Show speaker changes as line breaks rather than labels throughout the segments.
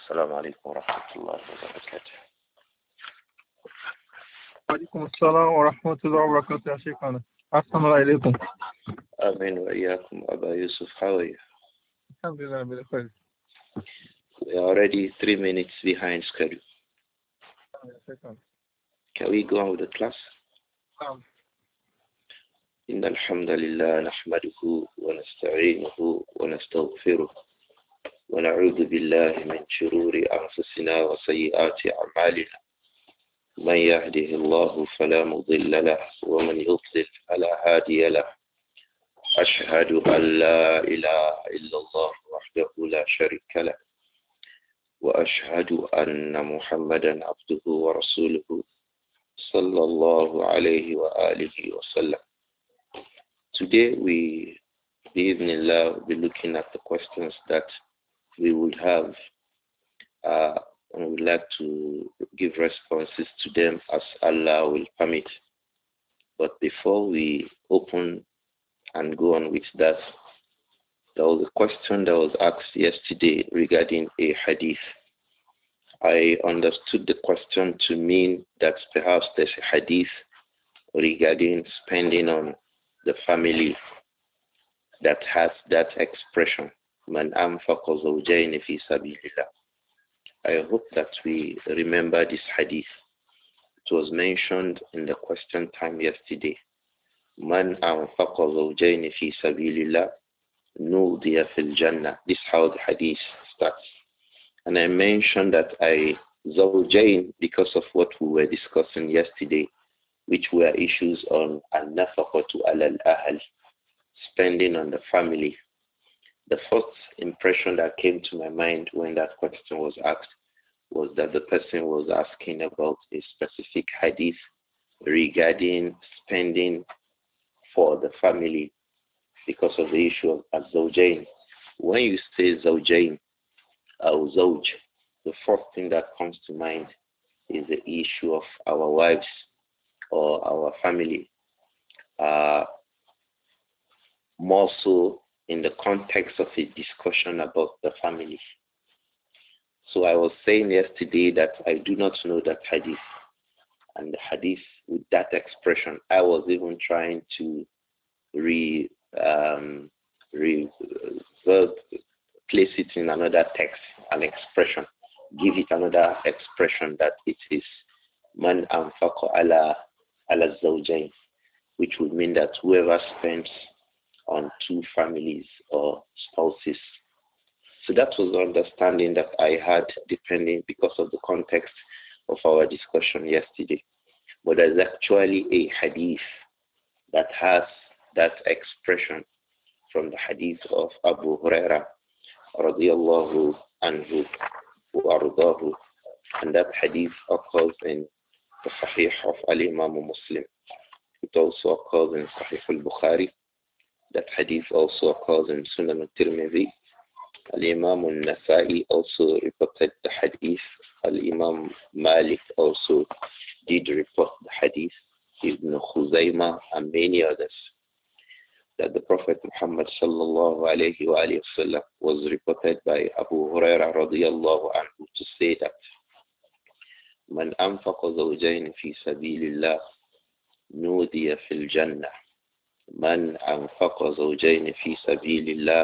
السلام عليكم ورحمة الله وبركاته.
وعليكم السلام ورحمة الله وبركاته يا شيخنا. أحسن الله إليكم.
آمين وإياكم أبا يوسف. How are you?
Alhamdulillah, بخير.
We are already 3 minutes behind schedule. Can we go on with the class? إن الحمد لله نحمده ونستعينه ونستغفره ونعوذ بالله من شرور أنفسنا وسيئات أعمالنا. من يهده الله فلا مضل له ومن يضلل فلا هادي له. أشهد أن لا إله إلا الله وحده لا شريك له وأشهد أن محمدا عبده ورسوله صلى الله عليه وآله وسلم. Today we, bi'idhnillah, will be looking at the questions that we would have and we would like to give responses to them as Allah will permit. But before we open and go on with that, there was a question that was asked yesterday regarding a hadith. I understood the question to mean that perhaps there's a hadith regarding spending on the family that has that expression, Man anfaqa zawjayn fi sabilillah. I hope that we remember this hadith. It was mentioned in the question time yesterday. Man anfaqa zawjayn fi sabilillah nudiya fil jannah. This is how the hadith starts. And I mentioned that zawjayn, because of what we were discussing yesterday, which were issues on an-nafaqatu ala al-ahl, spending on the family. The first impression that came to my mind when that question was asked was that the person was asking about a specific hadith regarding spending for the family because of the issue of az-zawjayn. When you say zawjayn or zawj, the first thing that comes to mind is the issue of our wives or our family. More so in the context of a discussion about the family. So I was saying yesterday that I do not know that hadith. And the hadith with that expression, I was even trying to place it in another text, an expression, give it another expression that it is man anfaqa ala zawjayn, which would mean that whoever spends on two families or spouses. So that was the understanding that I had depending because of the context of our discussion yesterday. But there's actually a hadith that has that expression from the hadith of Abu Huraira radiyallahu anhu wa ardahu. And that hadith occurs in the Sahih of Al-Imam Muslim. It also occurs in Sahih al-Bukhari. That hadith also occurs in Sunan al-Tirmidhi. Al-Imam al-Nasa'i also reported the hadith. Al-Imam Malik also did report the hadith. Ibn Khuzaymah and many others. That the Prophet Muhammad sallallahu alayhi wa sallam was reported by Abu Huraira radiyallahu anhu to say that Man anfaqa zawjayn fi sabilillah nudiya fil jannah. من أنفق زوجين في سبيل الله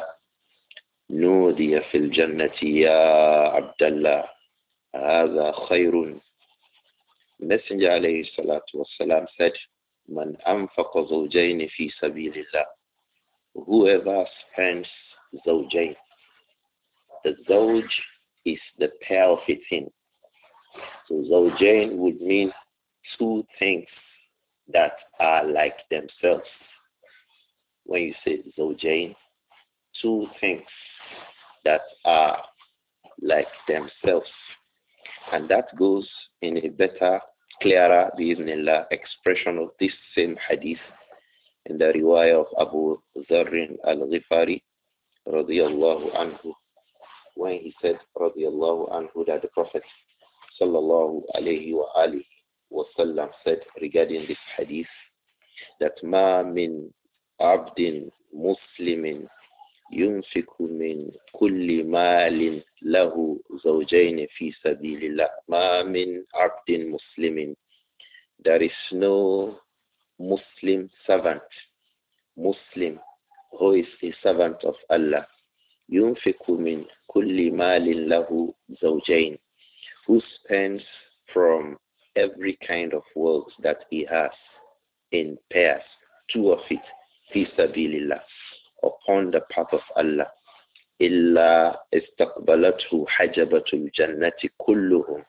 نودي في الجنة يا عبد الله هذا خير. Messenger عليه الصلاة والسلام said من أنفق زوجين في سبيل الله, whoever spends زوجين, the zawj is the pair of a thing. So زوجين would mean two things that are like themselves. When you say zawjayn, two things that are like themselves. And that goes in a better, clearer, bi'idhnillah, expression of this same hadith in the riwayah of Abu Dharr al-Ghifari radiyallahu anhu, when he said radiyallahu anhu that the Prophet sallallahu alayhi wa alihi wa sallam said regarding this hadith that ma min abdin muslimin ينفق من كل مال له زوجين في سبيل الله ما من عبد مسلم. There is no Muslim servant, Muslim who is a servant of Allah, ينفق من كل مال له زوجين, who spends from every kind of wealth that he has in pairs, two of it, fi sabilillah, upon the path of Allah. إلا استقبلته حجبة الجنة كلهم.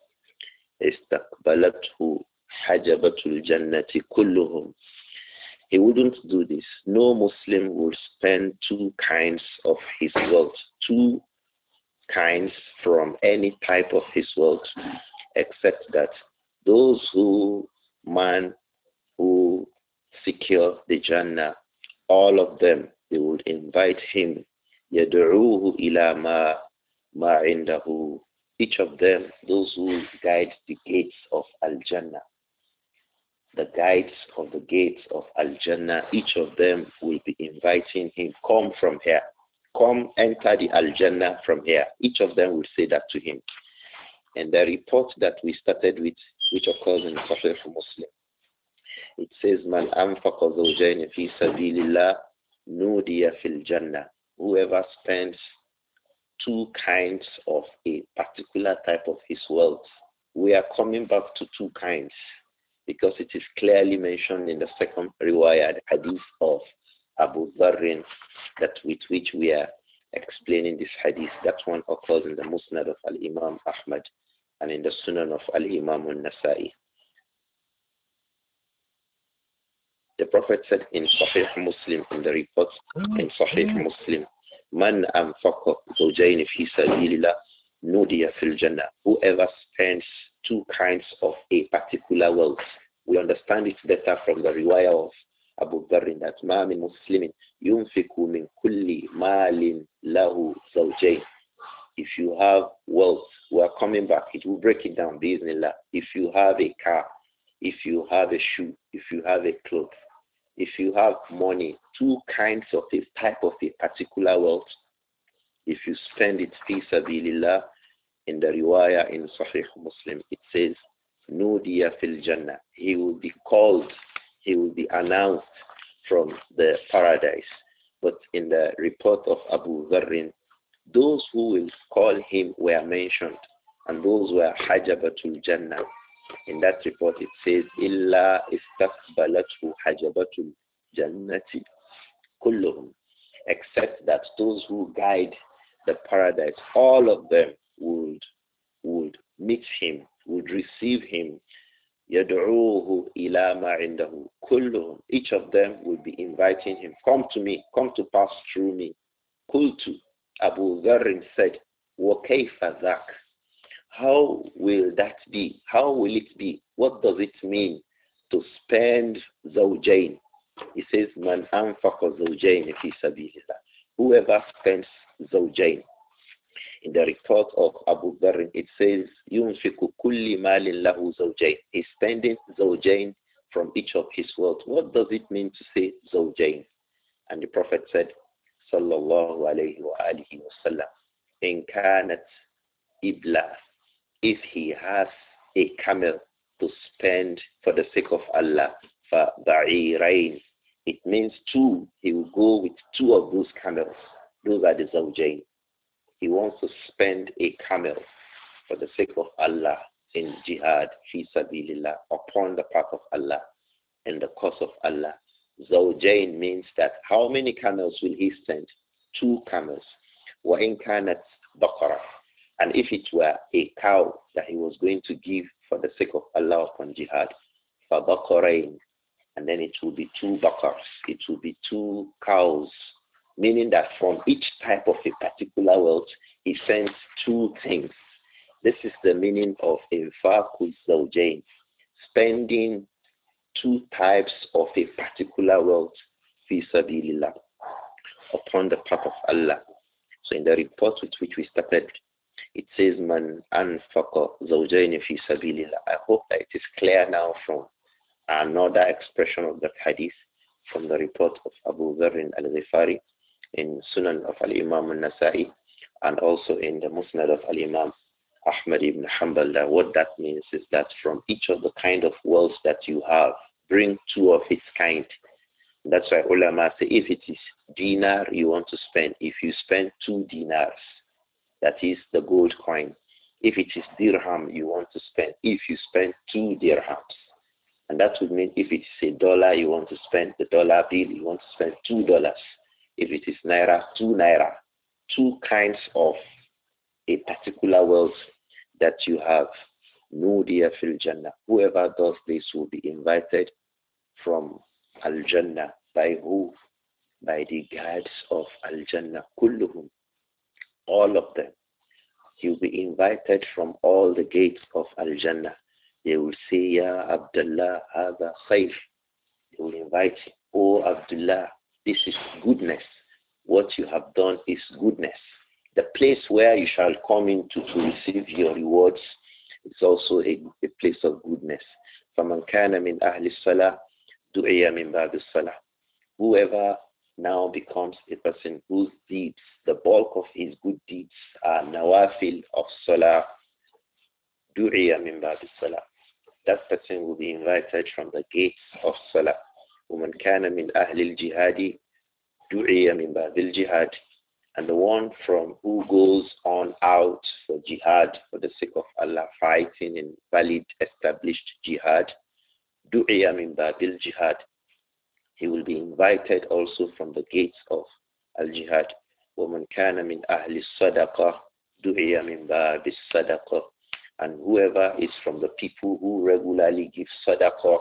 استقبلته حجبة الجنة كلهم. He wouldn't do this. No Muslim would spend two kinds of his wealth, two kinds from any type of his wealth, except that those who secure the Jannah, all of them, they would invite him. يَدْعُوهُ إِلَى مَا عِنْدَهُ. Each of them, those who guide the gates of Al-Jannah, the guides of the gates of Al-Jannah, each of them will be inviting him, come from here. Come enter the Al-Jannah from here. Each of them will say that to him. And the report that we started with, which occurs in Sahih Muslim, it says, Man anfaqa zawjayn fi sabilillah nudiya fil jannah. Whoever spends two kinds of a particular type of his wealth. We are coming back to two kinds because it is clearly mentioned in the second riwayah, hadith of Abu Dharr, that with which we are explaining this hadith. That one occurs in the Musnad of Al-Imam Ahmad and in the Sunan of Al-Imam Al-Nasa'i. The Prophet said in Sahih Muslim, in the report in Sahih Muslim, Man anfaqa zawjayn fi sabilillah nudiya fil jannah. Whoever spends two kinds of a particular wealth. We understand it better from the riwayah of Abu Dharr that ma min muslimin yunfiqu min kulli malin lahu zawjayn. If you have wealth, we are coming back. It will break it down, bi'idhnillah. If you have a car, if you have a shoe, if you have a cloth, if you have money, two kinds of a type of a particular wealth, if you spend it fi sabilillah, in the riwayah in Sahih Muslim, it says, Nudiya fil Jannah. He will be called, he will be announced from the paradise. But in the report of Abu Dharr, those who will call him were mentioned, and those were Hajabatul Jannah. In that report it says, Illa istakbalatu hajabatul jannati kulluhum. Except that those who guide the paradise, all of them would meet him, would receive him. Yad'uuhu ila ma indahu kulluhum. Each of them would be inviting him, come to me, come to pass through me. Qultu, Abu Dharr said, wa kayfa dhak? How will that be? How will it be? What does it mean to spend zawjayn? He says, Man anfaqa zawjayn fi sabilillah. Whoever spends zawjayn. In the report of Abu Dharr, it says, Yunfiku kulli malin lahu zawjayn. He's spending zawjayn from each of his wealth. What does it mean to say zawjayn? And the Prophet said, Sallallahu alayhi wa alihi wa sallam, In kanat ibla. If he has a camel to spend for the sake of Allah, فَبَعِيرَيْنِ, it means two. He will go with two of those camels. Those are the zawjayn. He wants to spend a camel for the sake of Allah in jihad, fi sabilillah, upon the path of Allah, in the cause of Allah. Zawjayn means that how many camels will he send? Two camels. وَإِنْ كَانَتْ بَقَرَةً. And if it were a cow that he was going to give for the sake of Allah upon jihad, فَبَقَرَيْنِ, and then it will be two bakars, it will be two cows, meaning that from each type of a particular wealth, he sends two things. This is the meaning of infaqul zawjayn, spending two types of a particular wealth, fi sabilillah, upon the path of Allah. So in the report with which we started, it says, Man anfaqa zawjayn fi sabilillah. I hope that it is clear now from another expression of that hadith from the report of Abu Dharr al-Ghifari. in Sunan of Al-Imam al-Nasa'i and also in the Musnad of Al-Imam Ahmad ibn Hanbal, that what that means is that from each of the kind of wealth that you have, bring two of its kind. That's why ulama say if it is dinar you want to spend, if you spend 2 dinars, that is the gold coin. If it is dirham you want to spend, if you spend 2 dirhams. And that would mean if it is a dollar you want to spend, the dollar bill you want to spend $2. If it is naira, 2 naira. 2 kinds of a particular wealth that you have. Nudiya fil Jannah. Whoever does this will be invited from Al-Jannah. By who? By the guards of Al-Jannah. Kulluhum. All of them. You'll be invited from all the gates of Al-Jannah. They will say, Ya Abdullah, hada khair. They will invite you, Oh Abdullah, this is goodness. What you have done is goodness. The place where you shall come into to receive your rewards is also a place of goodness. فَمَنْ كَانَ مِنْ أَهْلِ الصَّلَاةِ دُعِيَ مِنْ بَابِ الصَّلَاةِ. Whoever now becomes a person whose deeds, the bulk of his good deeds are nawafil of salah, du'iya min ba'd salah. That person will be invited from the gates of salah. وَمَنْ كَانَ مِنْ أَهْلِ الْجِهَادِ دُعِيَ مِنْ بَابِ الْجِهَادِ. And the one from who goes on out for jihad, for the sake of Allah, fighting in valid, established jihad, du'iya min babil jihad. He will be invited also from the gates of al-jihad. وَمَنْ كَانَ مِنْ أَهْلِ الصَّدَقَةِ دُعِيَ مِنْ بَابِ الصَّدَقَةِ. And whoever is from the people who regularly give sadaqah,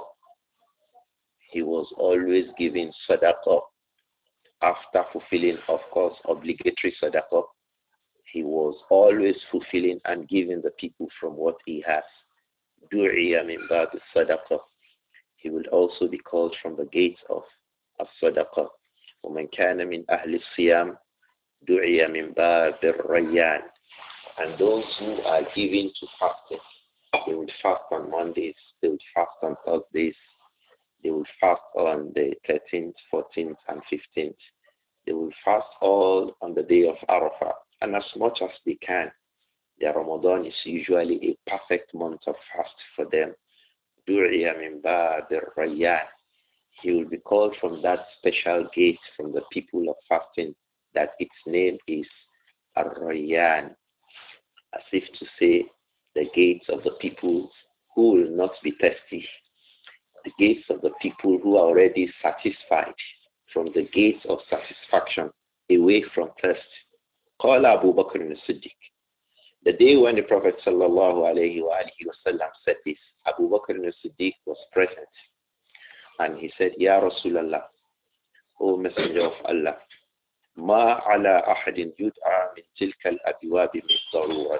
he was always giving sadaqah. After fulfilling, of course, obligatory sadaqah, he was always fulfilling and giving the people from what he has. Du'iya min ba'd sadaqah. He will also be called from the gates of sadaqah. وَمَنْ كَانَ مِنْ أَهْلِ الصِّيَامِ دُعِيَ مِنْ بَابِ الرَّيَّانِ. And those who are given to fasting, they will fast on Mondays, they will fast on Thursdays, they will fast on the 13th, 14th, and 15th. They will fast all on the day of Arafah. And as much as they can, their Ramadan is usually a perfect month of fast for them. Du'iya min ba'd ar-rayyan. He will be called from that special gate from the people of fasting that its name is ar-rayyan. As if to say the gates of the people who will not be thirsty. The gates of the people who are already satisfied, from the gates of satisfaction, away from thirst. Qala Abu Bakr as-Siddiq. The day when the Prophet sallallahu alayhi wa said this, Abu Bakr as-Siddiq was present. And he said, Ya Rasulallah, O Messenger of Allah, ما على أحد يدعى من تلك الأبواب من ضرورة.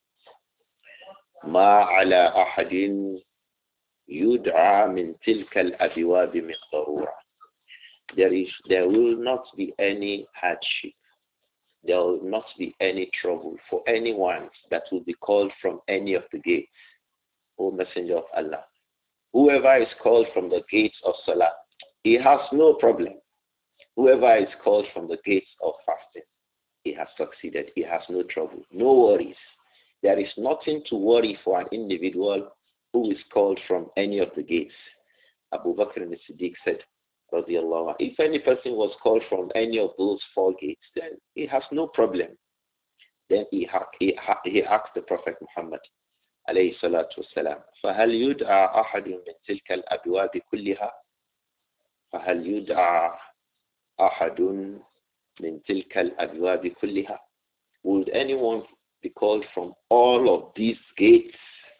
ما على أحد يدعى من تلك الأبواب من ضرورة. There will not be any hardship. There will not be any trouble for anyone that will be called from any of the gates. O Messenger of Allah, whoever is called from the gates of Salah, he has no problem. Whoever is called from the gates of fasting, he has succeeded. He has no trouble, no worries. There is nothing to worry for an individual who is called from any of the gates. Abu Bakr as-Siddiq said, Radiallahu, if any person was called from any of those 4 gates, then he has no problem. Then he asked the Prophet Muhammad, alayhi salatu wasalam, فَهَلْ يُدْعَى أَحَدٌ مِنْ تِلْكَ الْأَبْوَابِ كُلِّهَا فَهَلْ يُدْعَى أَحَدٌ مِنْ تِلْكَ الْأَبْوَابِ كُلِّهَا. Would anyone be called from all of these gates?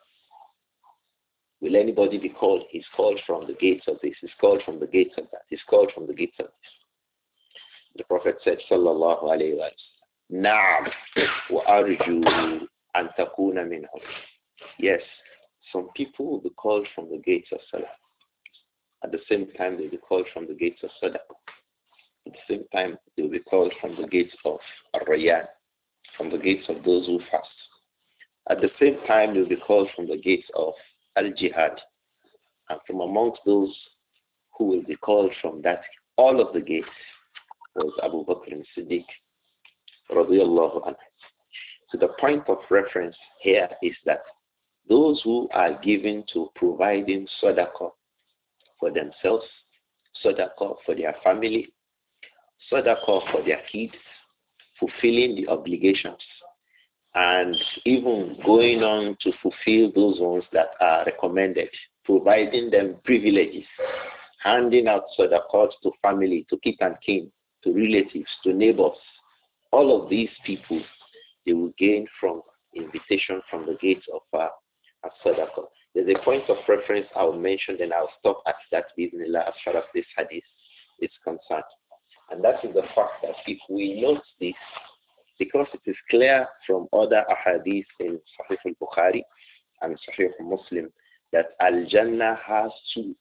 Will anybody be called? He's called from the gates of this. He's called from the gates of that. He's called from the gates of this. The Prophet said, Sallallahu alayhi wa sallam, Na'am wa arju an takuna minhum. Yes, some people will be called from the gates of Salah. At the same time, they'll be called from the gates of Sadaqah. At the same time, they'll be called from the gates of Ar-Rayyan, from the gates of those who fast. At the same time, they'll be called from the gates of Al-Jihad. And from amongst those who will be called from that, all of the gates, was Abu Bakr as-Siddiq radiyallahu anhu. So the point of reference here is that those who are given to providing sadaqah for themselves, sadaqah for their family, sadaqah for their kids, fulfilling the obligations, and even going on to fulfill those ones that are recommended, providing them privileges, handing out sadaqah to family, to kith and kin, to relatives, to neighbors. All of these people, they will gain from invitation from the gates of sadaqah. There's a point of reference I will mention, then I'll stop at that bismillah as far as this hadith is concerned. And that is the fact that if we note this, because it is clear from other ahadith in Sahih al-Bukhari and Sahih Muslim that Al-Jannah has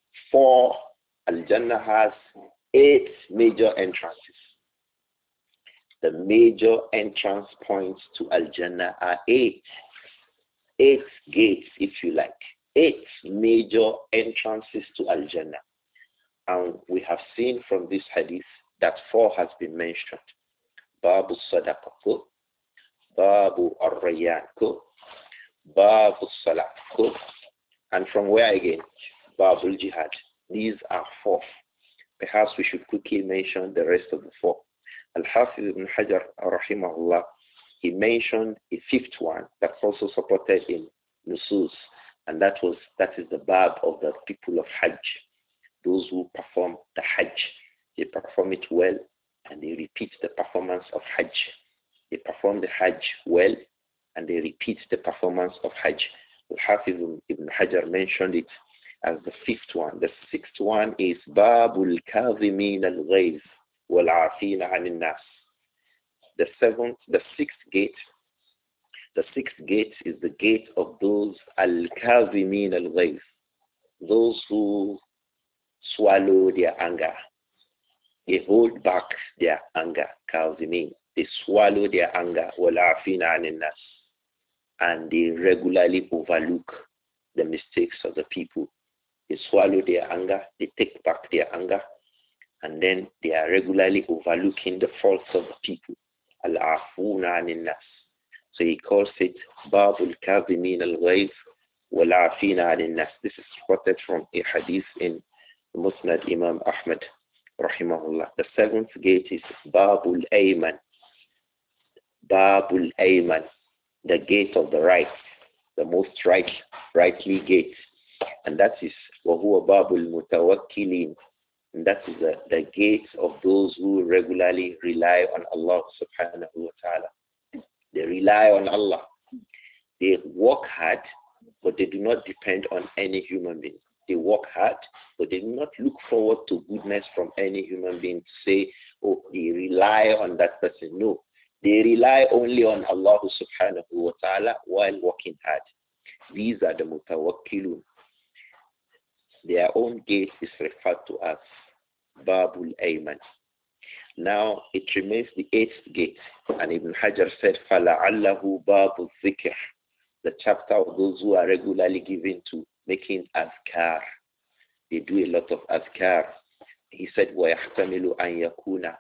Al-Jannah has 8 major entrances. The major entrance points to Al-Jannah are 8. 8 gates, if you like. 8 major entrances to Al-Jannah. And we have seen from this hadith that 4 has been mentioned. Babu Sadaqah, Babu Ar-Rayyan, Babu Salah, and from where again? Babu Jihad. These are 4. Perhaps we should quickly mention the rest of the 4. Al-Hafiz ibn Hajar, rahimahullah, he mentioned a 5th one that's also supported in Nusus, and that is the bab of the people of Hajj. Those who perform the Hajj, they perform it well, and they repeat the performance of Hajj. They perform the Hajj well, and they repeat the performance of Hajj. Al-Hafiz ibn Hajar mentioned it as the 5th one. The 6th one is Babul Kazimin al-Ghayz wal-Afina anin nas. The 6th gate. The 6th gate is the gate of those al-Kazimin al-Ghayz, those who swallow their anger. They hold back their anger, Kazimin. They swallow their anger, wal-Afina anin nas, and they regularly overlook the mistakes of the people. They swallow their anger, they take back their anger, and then they are regularly overlooking the faults of the people. Al-Afuna anin nas. So he calls it Babul Kazimin al-Ghayz wal-Afina anin nas. This is quoted from a hadith in Musnad Imam Ahmad, rahimahullah. The 7th gate is Babul Ayman. Babul Ayman, the gate of the right, the most rightly gate. And that is وَهُوَ بَابُ الْمُتَوَكِّلِينَ. And that is the gate of those who regularly rely on Allah subhanahu wa ta'ala. They rely on Allah. They work hard, but they do not depend on any human being. They work hard, but they do not look forward to goodness from any human being to say, oh, they rely on that person. No. They rely only on Allah subhanahu wa ta'ala while working hard. These are the mutawakkilun. Their own gate is referred to as Babul Ayman. Now it remains the 8th gate. And Ibn Hajar said, فَلَعَلَّهُ بَابُ الذِّكْرِ, the chapter of those who are regularly given to making azkar. They do a lot of azkar. He said, وَيَحْتَمِلُ أَنْ يَكُونَ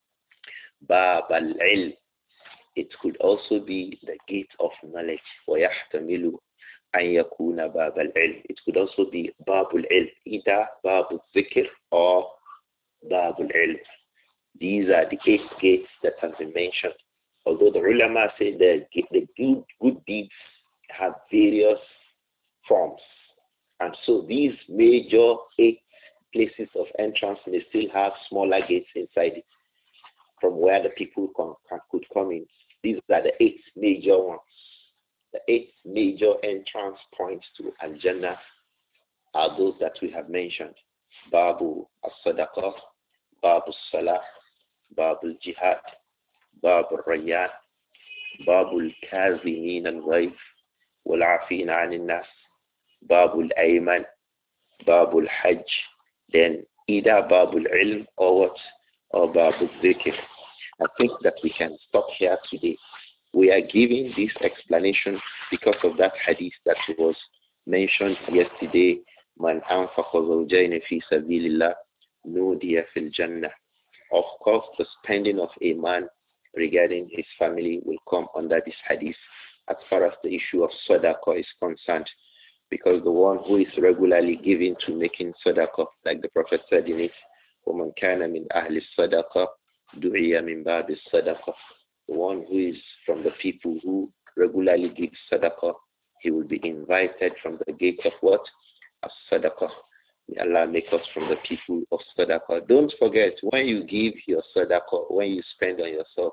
بَابَ الْعِلْمِ. It could also be the gate of knowledge. وَيَحْتَمِلُ أَنْ يَكُونَ بَابَ الْعِلْمِ. It could also be Babul Ilm, either Babul Zikr or Babul Ilm. These are the 8 gates that have been mentioned. Although the ulama say that the good deeds have various forms. And so these major 8 places of entrance may still have smaller gates inside it from where the people could come in. These are the 8 major ones. The 8 major entrance points to Al-Jannah are those that we have mentioned. Babu as-Sadaqah, Babu as-Salah, Babu al-Jihad, Babu al-Rayyan, Babu al-Kazimin al-Ghayz, wal-Afina anin nas, Babu al-Ayman, Babu al-Hajj, then either Babu al-Ilm or what? Or Babu al-Dhikr. I think that we can stop here today. We are giving this explanation because of that hadith that was mentioned yesterday. Man anfaqa zawjayn fi sabilillah nudiya fil jannah. Of course, the spending of a man regarding his family will come under this hadith as far as the issue of sadaqah is concerned. Because the one who is regularly giving to making sadaqah, like the Prophet said in it, وَمَنْ كَانَ مِنْ أَهْلِ الصَّدَقَةِ دُعِيَ مِنْ بَابِ الصَّدَقَةِ. The one who is from the people who regularly give sadaqah, he will be invited from the gate of what? Of sadaqah. May Allah make us from the people of sadaqah. Don't forget, when you give your sadaqah, when you spend on yourself,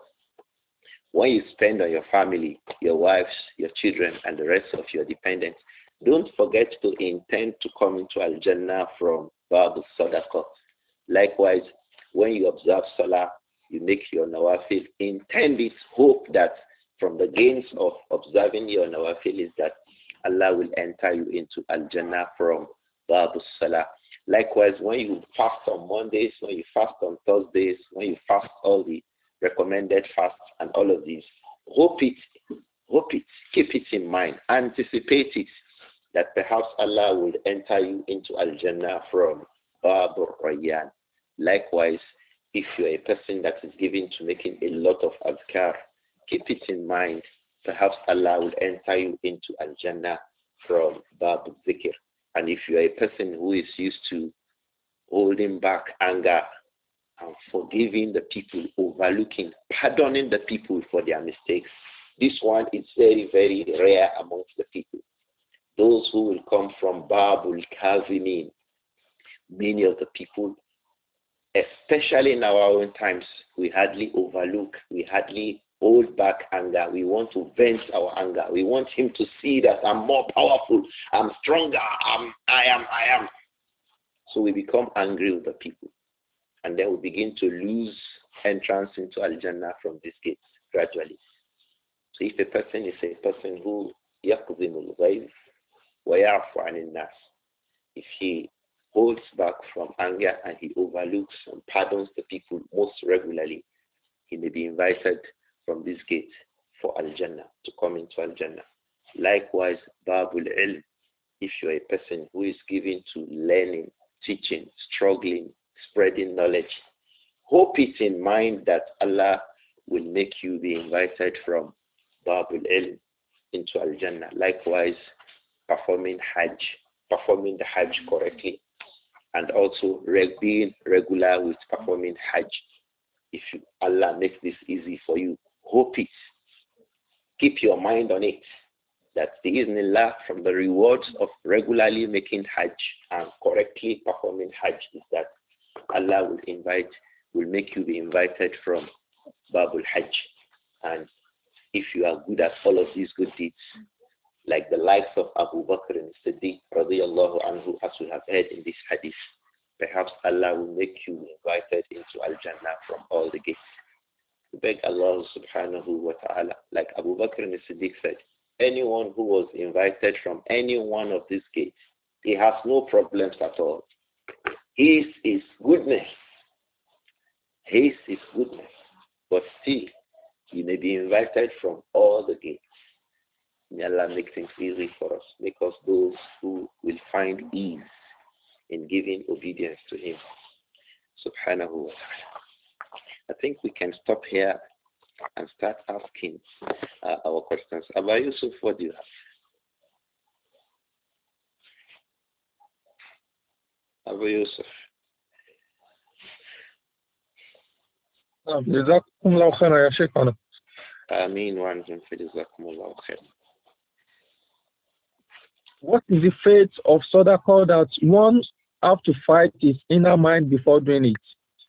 when you spend on your family, your wives, your children, and the rest of your dependents, don't forget to intend to come into Al-Jannah from Bab al-Sadaqah. Likewise, when you observe Salah, you make your nawafil, intend it, hope that from the gains of observing your nawafil is that Allah will enter you into Al-Jannah from Bab al-Salah. Likewise, when you fast on Mondays, when you fast on Thursdays, when you fast all the recommended fasts and all of these, hope it, keep it in mind, anticipate it, that perhaps Allah will enter you into Al-Jannah from Bab al-Rayyan. Likewise, if you're a person that is given to making a lot of azkar, keep it in mind, perhaps Allah will enter you into Al-Jannah from Bab al-Zikr. And if you're a person who is used to holding back anger and forgiving the people, overlooking, pardoning the people for their mistakes, this one is very, very rare amongst the people. Those who will come from Babul Kazimin, many of the people, especially in our own times, we hardly overlook, we hardly hold back anger. We want to vent our anger. We want him to see that I'm more powerful, I'm stronger, I am. So we become angry with the people. And then we begin to lose entrance into Al-Jannah from these gates gradually. So if a person is a person who يَقْضِمُ الْغَيْظِ وَيَعْفُ عَنِ النَّاسِ, if he holds back from anger and he overlooks and pardons the people most regularly, he may be invited from this gate for Al-Jannah, to come into Al-Jannah. Likewise, Babul Ilm, if you're a person who is given to learning, teaching, struggling, spreading knowledge, hope it in mind that Allah will make you be invited from Babul Ilm into Al-Jannah. Likewise, performing the Hajj correctly, and also being regular with performing Hajj. If Allah makes this easy for you, hope it. Keep your mind on it. That bi'idhnillah, from the rewards of regularly making Hajj and correctly performing Hajj is that Allah will make you be invited from Babul Hajj. And if you are good at all of these good deeds, like the likes of Abu Bakr and Siddiq radiyallahu anhu, as we have heard in this hadith, perhaps Allah will make you invited into Al-Jannah from all the gates. We beg Allah subhanahu wa ta'ala, like Abu Bakr and Siddiq said, anyone who was invited from any one of these gates, he has no problems at all. His is goodness. His is goodness. But still, he may be invited from all the gates. May Allah make things easy for us. Make us those who will find ease in giving obedience to him. Subhanahu wa ta'ala. I think we can stop here and start asking our questions. Abba Yusuf, what do you have? Abba Yusuf.
جزاكم الله خيرا يا شيخنا.
آمين وعنهم فجزاكم الله خير.
What is the fate of sadaqah that one have to fight his inner mind before doing it?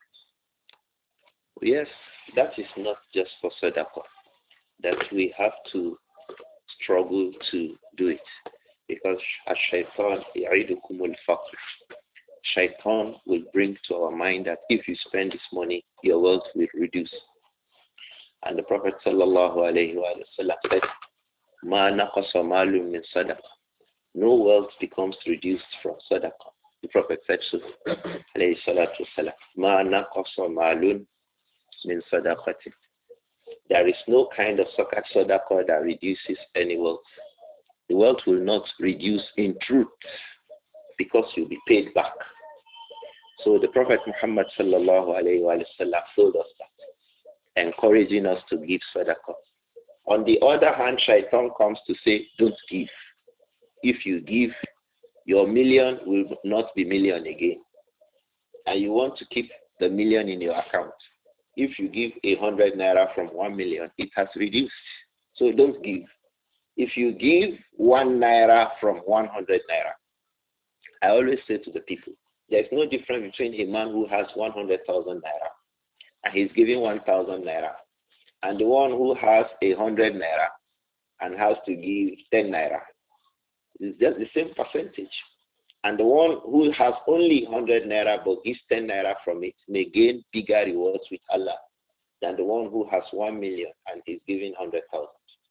Yes, that is not just for sadaqah. That we have to struggle to do it. Because shaitan ya'idukumul faqr. Shaitan will bring to our mind that if you spend this money, your wealth will reduce. And the Prophet sallallahu alayhi wa sallam said, Ma naqasa malum min sadaqah. No wealth becomes reduced from sadaqah. The Prophet said so, alayhi salatu wasalam, Ma naqasa malun min sadaqatin. There is no kind of sadaqah that reduces any wealth. The wealth will not reduce in truth because you'll be paid back. So the Prophet Muhammad sallallahu alayhi wa sallam told us that, encouraging us to give sadaqah. On the other hand, shaitan comes to say, don't give. If you give, your million will not be million again. And you want to keep the million in your account. If you give 100 naira from 1 million, it has reduced. So don't give. If you give 1 naira from 100 naira, I always say to the people, there's no difference between a man who has 100,000 naira and he's giving 1,000 naira and the one who has 100 naira and has to give 10 naira. It's just the same percentage. And the one who has only 100 naira but gives 10 naira from it may gain bigger rewards with Allah than the one who has 1 million and is giving 100,000.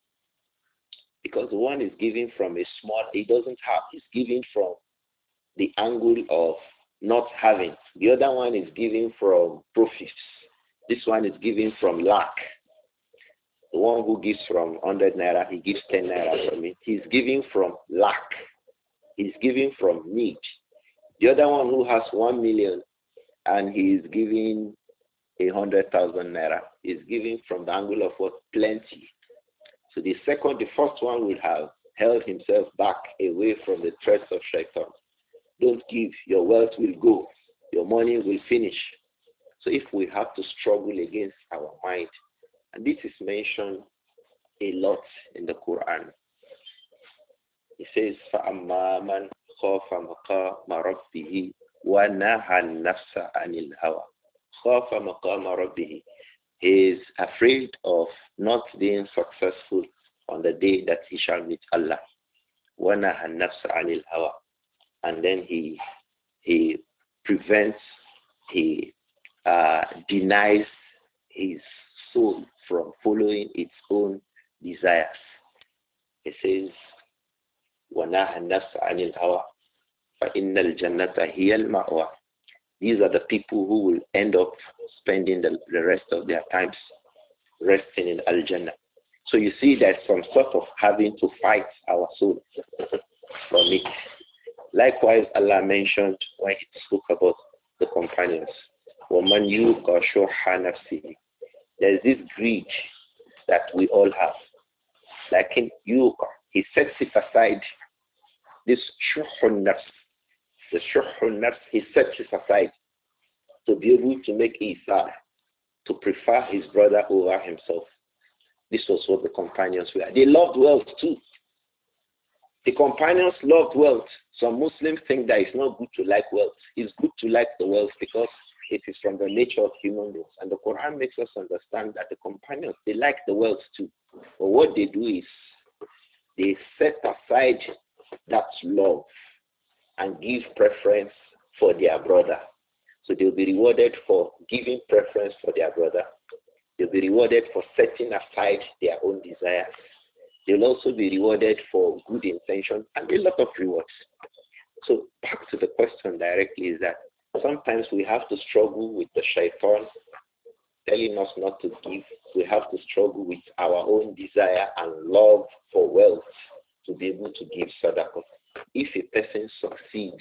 Because the one is giving from a small, he doesn't have, he's giving from the angle of not having. The other one is giving from profits. This one is giving from lack. The one who gives from 100 naira, he gives 10 naira from it. He's giving from lack. He's giving from need. The other one who has 1 million and he is giving 100,000 naira is giving from the angle of what? Plenty. So the first one would have held himself back away from the threats of shaitan. Don't give, your wealth will go, your money will finish. So if we have to struggle against our mind, and this is mentioned a lot in the Quran. It says, فَأَمَّا مَنْ خَافَ مَقَامَ رَبِّهِ وَنَهَى النَّفْسَ عَنِ الْهَوَى. خَافَ مَقَامَ رَبِّهِ. He is afraid of not being successful on the day that he shall meet Allah. وَنَهَى النَّفْسَ عَنِ الْهَوَى. And then he prevents, he denies his soul from following its own desires. He says, وَنَهَى النَّفْسَ عَنِ الْهَوَى فَإِنَّ الْجَنَّةَ هِيَ الْمَأْوَى. These are the people who will end up spending the rest of their times resting in Al-Jannah. So you see that some sort of having to fight our soul from it. Likewise, Allah mentioned when he spoke about the companions, وَمَنْ يُوقَ شُحَّ نَفْسِهِ. There is this greed that we all have. Like in yuqa, he sets it aside. This shuhun nafs, the shuhun nafs, he sets it aside to be able to make isar, to prefer his brother over himself. This was what the companions were. They loved wealth too. The companions loved wealth. Some Muslims think that it's not good to like wealth. It's good to like the wealth because it is from the nature of human beings. And the Quran makes us understand that the companions, they like the wealth too. But what they do is they set aside that love and give preference for their brother. So they'll be rewarded for giving preference for their brother. They'll be rewarded for setting aside their own desires. They'll also be rewarded for good intention and a lot of rewards. So back to the question directly is that sometimes we have to struggle with the shaitan telling us not to give. We have to struggle with our own desire and love for wealth to be able to give sadaqah. If a person succeeds,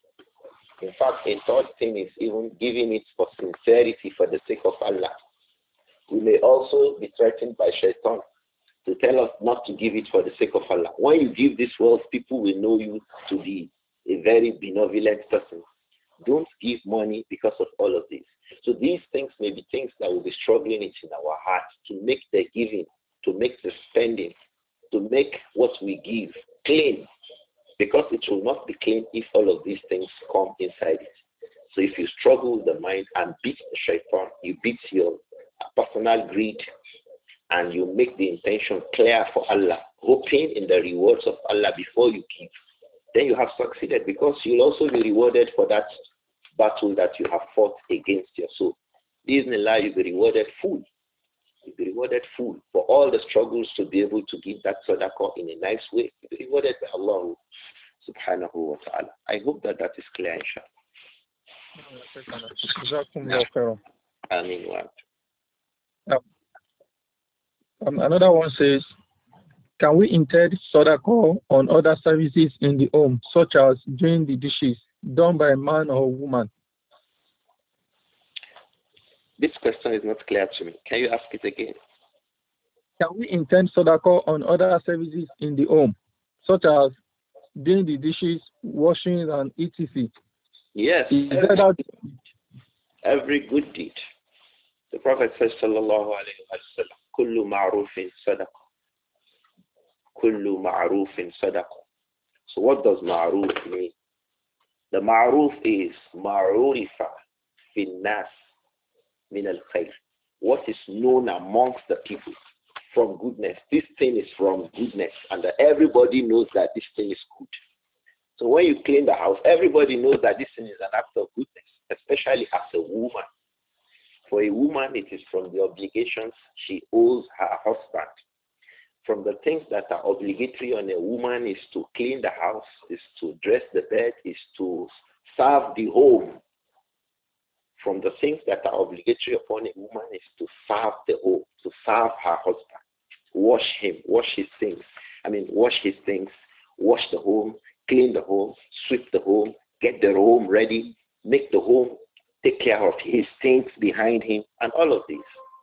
in fact, a third thing is even giving it for sincerity for the sake of Allah. We may also be threatened by shaitan to tell us not to give it for the sake of Allah. When you give this wealth, people will know you to be a very benevolent person. Don't give money because of all of this. So these things may be things that will be struggling it in our hearts to make the giving, to make the spending, to make what we give clean. Because it will not be clean if all of these things come inside it. So if you struggle with the mind and beat the shaitan, you beat your personal greed, and you make the intention clear for Allah, hoping in the rewards of Allah before you give, then you have succeeded because you'll also be rewarded for that battle that you have fought against your soul. Bismillah, you'll be rewarded full. You'll be rewarded full for all the struggles to be able to give that sadaqah in a nice way. You'll be rewarded by Allah subhanahu wa ta'ala. I hope that that is clear, inshallah. I mean what?
Another one says, can we intend sadaqah on other services in the home, such as doing the dishes, done by a man or woman?
This question is not clear to me. Can you ask it again?
Can we intend sadaqah on other services in the home, such as doing the dishes, washing, and etc.?
Yes, every good deed. The Prophet says, sallallahu alayhi wa sallam, kullu ma'rufin sadaqah. Kullu ma'rufin sadaqah. So what does ma'ruf mean? The ma'ruf is ma'urifa fin nas min al-khayr. What is known amongst the people from goodness. This thing is from goodness, and everybody knows that this thing is good. So when you clean the house, everybody knows that this thing is an act of goodness, especially as a woman. For a woman, it is from the obligations she owes her husband. From the things that are obligatory on a woman is to clean the house, is to dress the bed, is to serve the home. From the things that are obligatory upon a woman is to serve the home, to serve her husband, wash him, wash his things, wash the home, clean the home, sweep the home, get the home ready, make the home, take care of his things behind him, and all of these.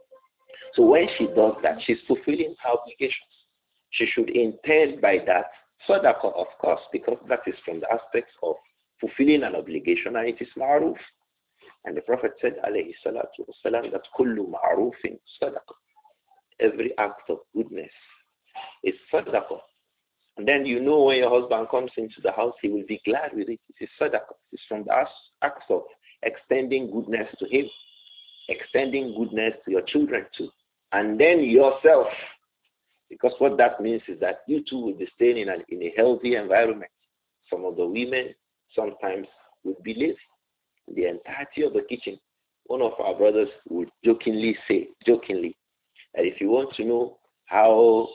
So when she does that, she's fulfilling her obligations. She should intend by that sadaqah, of course, because that is from the aspects of fulfilling an obligation, and it is ma'ruf. And the Prophet said, alayhi salatu wasalam, that kullu ma'rufin sadaqah. Every act of goodness is sadaqah. And then you know when your husband comes into the house, he will be glad with it. It is sadaqah. It's from the acts of extending goodness to him, extending goodness to your children too. And then yourself, because what that means is that you too will be staying in a healthy environment. Some of the women sometimes would be lazy. The entirety of the kitchen. One of our brothers would jokingly say, that if you want to know how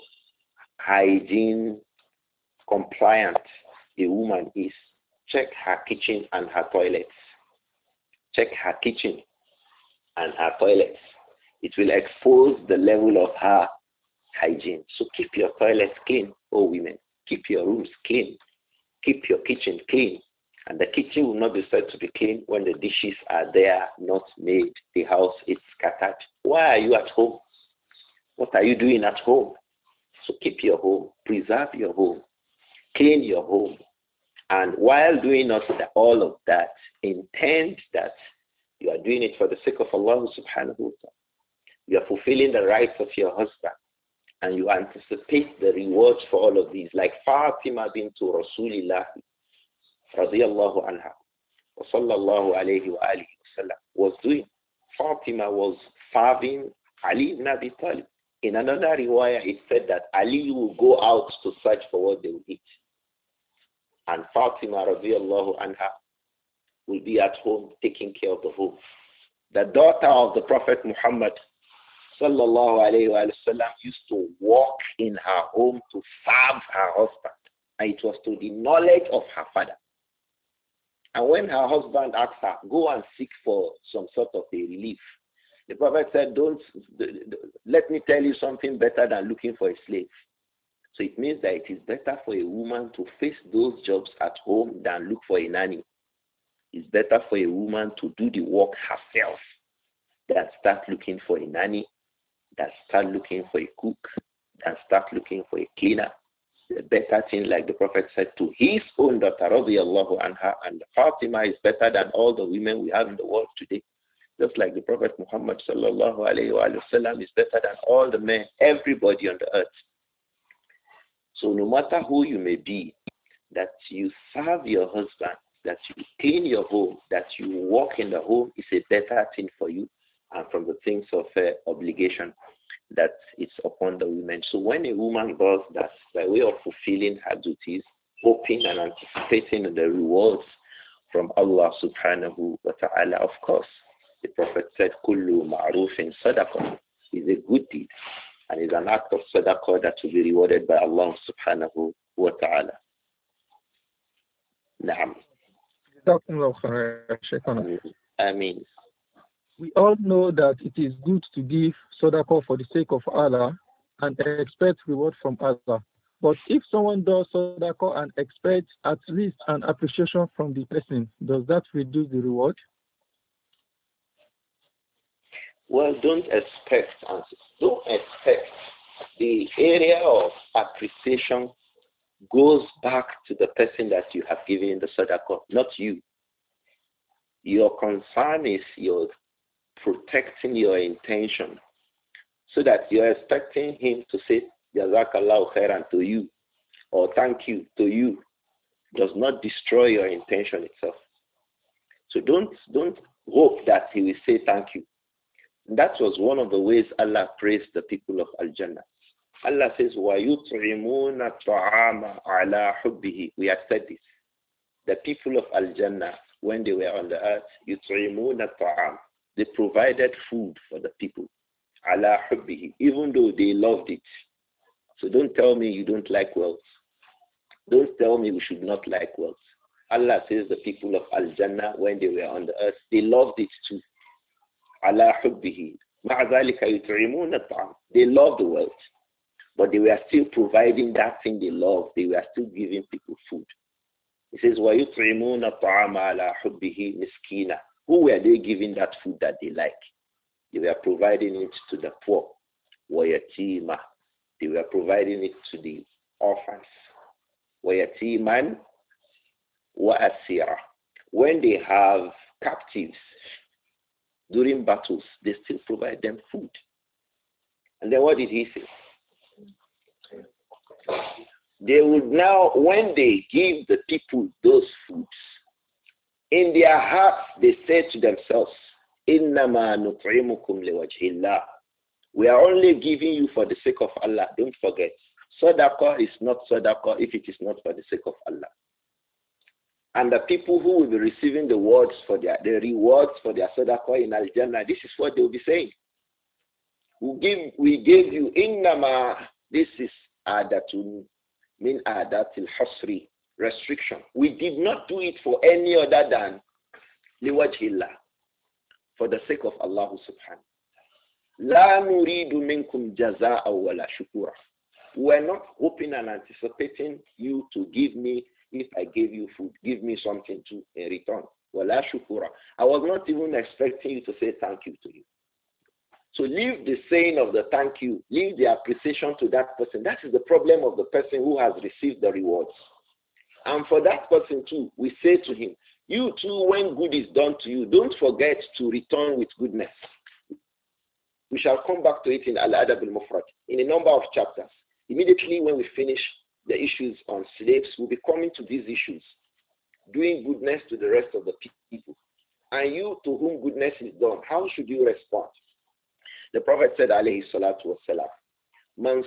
hygiene compliant a woman is, check her kitchen and her toilets. Check her kitchen and her toilets. It will expose the level of her hygiene. So keep your toilets clean, oh women. Keep your rooms clean. Keep your kitchen clean. And the kitchen will not be said to be clean when the dishes are there, not made. The house is scattered. Why are you at home? What are you doing at home? So keep your home. Preserve your home. Clean your home. And while doing all of that, intend that you are doing it for the sake of Allah subhanahu wa ta'ala. You are fulfilling the rights of your husband. And you anticipate the rewards for all of these. Like Fatima bintu Rasulillah radiyallahu anha wa sallallahu alayhi wa alihi wa sallam was doing. Fatima was serving Ali ibn Abi Talib. In another riwayah, it said that Ali will go out to search for what they will eat. And Fatima radiyallahu anha will be at home taking care of the home. The daughter of the Prophet Muhammad sallallahu alayhi wa sallam used to walk in her home to serve her husband. And it was to the knowledge of her father. And when her husband asked her, go and seek for some sort of a relief, the Prophet said, let me tell you something better than looking for a slave. So it means that it is better for a woman to face those jobs at home than look for a nanny. It's better for a woman to do the work herself than start looking for a nanny, than start looking for a cook, than start looking for a cleaner. The better thing, like the Prophet said to his own daughter, radiyallahu anha, and Fatima is better than all the women we have in the world today. Just like the Prophet Muhammad sallallahu alayhi wa sallam is better than all the men, everybody on the earth. So no matter who you may be, that you serve your husband, that you clean your home, that you walk in the home is a better thing for you, and from the things of obligation that it's upon the women. So when a woman does that by way of fulfilling her duties, hoping and anticipating the rewards from Allah subhanahu wa ta'ala, of course, the Prophet said, Kullu ma'rufin sadaqah is a good deed and is an act of sadaqah that will be rewarded by Allah subhanahu wa ta'ala. Naam. Ameen.
We all know that it is good to give sadaqah for the sake of Allah and expect reward from Allah. But if someone does sadaqah and expects at least an appreciation from the person, does that reduce the reward?
Well, don't expect answers. Don't expect the area of appreciation goes back to the person that you have given the sadaqah, not you. Your concern is you're protecting your intention so that you're expecting him to say Jazakallahu khairan to you or thank you to you does not destroy your intention itself. So don't hope that he will say thank you. That was one of the ways Allah praised the people of Al-Jannah. Allah says, وَيُطْعِمُونَ الطَّعَامَ عَلَى حُبِّهِ. We have said this. The people of Al-Jannah, when they were on the earth, يُطْعِمُونَ الطَّعَامَ. They provided food for the people. عَلَى حُبِّهِ. Even though they loved it. So don't tell me you don't like wealth. Don't tell me we should not like wealth. Allah says the people of Al-Jannah, when they were on the earth, they loved it too. عَلَى حُبِّهِ. مَعَ ذَلِكَ يُطْعِمُونَ الطَّعَامَ. They loved the wealth. But they were still providing that thing they loved. They were still giving people food. It says, وَيُطْعِمُونَ الطَّعَامَ عَلَى حُبِّهِ مِسْكِينًا. Who were they giving that food that they like? They were providing it to the poor. وَيَتِيمًا. They were providing it to the orphans. وَيَتِيمًا وَأَسِيرًا. When they have captives during battles, they still provide them food. And then what did he say? They would now, when they give the people those foods, in their hearts they say to themselves, إِنَّمَا نُطْعِمُكُمْ لِوَجْهِ اللَّهِ. We are only giving you for the sake of Allah. Don't forget. Sadaqah is not sadaqah if it is not for the sake of Allah. And the people who will be receiving the rewards for their sadaqah in Al-Jannah, this is what they will be saying. We gave you innama. This is adatun min adatil hasri, restriction. We did not do it for any other than liwajhillah, for the sake of Allah subhanahu. La nuridu minkum jaza'a wala shukura. We are not hoping and anticipating you to give me, if I gave you food, give me something to in return. Wala shukura. I was not even expecting you to say thank you to you. So leave the saying of the thank you, leave the appreciation to that person. That is the problem of the person who has received the rewards. And for that person too, we say to him, you too, when good is done to you, don't forget to return with goodness. We shall come back to it in Al-Adab al-Mufrad, in a number of chapters. Immediately when we finish the issues on slaves, we'll be coming to these issues, doing goodness to the rest of the people. And you to whom goodness is done, how should you respond? The Prophet said, alayhi salatu wassalam, man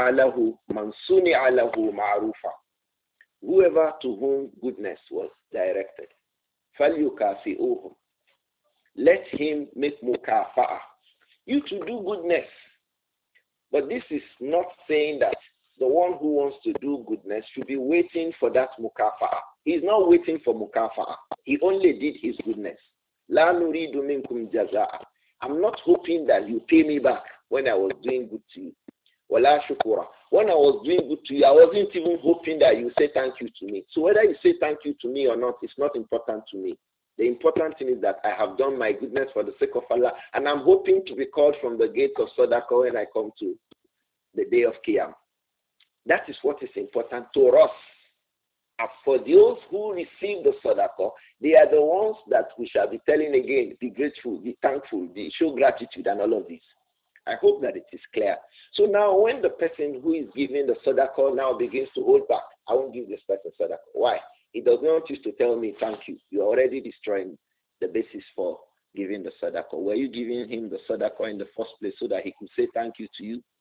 suni'a lahu ma'rufa. Whoever to whom goodness was directed, falyukafi'uhum. Let him make mukafa'ah. You to do goodness. But this is not saying that the one who wants to do goodness should be waiting for that mukafa'ah. He's not waiting for mukafa'ah. He only did his goodness. La nuridu minkum jaza'a. I'm not hoping that you pay me back when I was doing good to you. Wala shukura. When I was doing good to you, I wasn't even hoping that you say thank you to me. So whether you say thank you to me or not, it's not important to me. The important thing is that I have done my goodness for the sake of Allah, and I'm hoping to be called from the gate of Sadaqah when I come to the day of Qiyam. That is what is important to us. As for those who receive the Sadaqah, they are the ones that we shall be telling again, be grateful, be thankful, show gratitude and all of this. I hope that it is clear. So now when the person who is giving the Sadaqah now begins to hold back, I won't give this person Sadaqah. Why? He does not used to tell me thank you. You are already destroying the basis for giving the Sadaqah. Were you giving him the Sadaqah in the first place so that he could say thank you to you?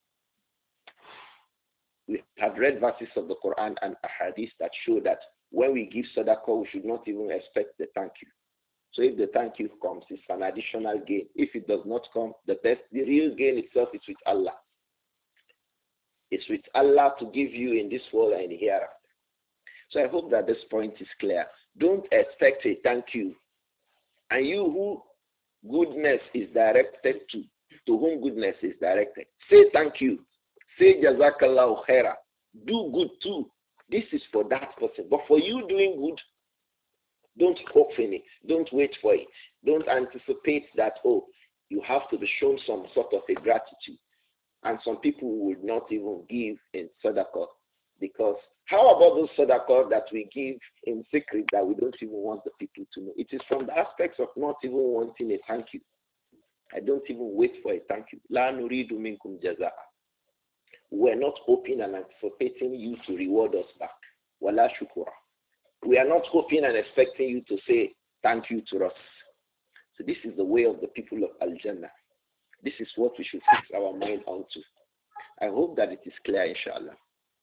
We have read verses of the Quran and Ahadith that show that when we give Sadaqah, we should not even expect the thank you. So if the thank you comes, it's an additional gain. If it does not come, the real gain itself is with Allah. It's with Allah to give you in this world and hereafter. So I hope that this point is clear. Don't expect a thank you. And you who goodness is directed to whom goodness is directed, say thank you. Say jazakallahu khaira. Do good too. This is for that person. But for you doing good, don't hope in it. Don't wait for it. Don't anticipate that, oh, You have to be shown some sort of a gratitude. And some people would not even give in sadaqah, because how about those sadaqah that we give in secret that we don't even want the people to know? It is from the aspects of not even wanting a thank you. I don't even wait for a thank you. La nuridu minkum jaza'a. We're not hoping and anticipating you to reward us back. Wala shukura. We are not hoping and expecting you to say thank you to us. So this is the way of the people of Al-Jannah. This is what we should fix our mind onto. I hope that it is clear, inshallah.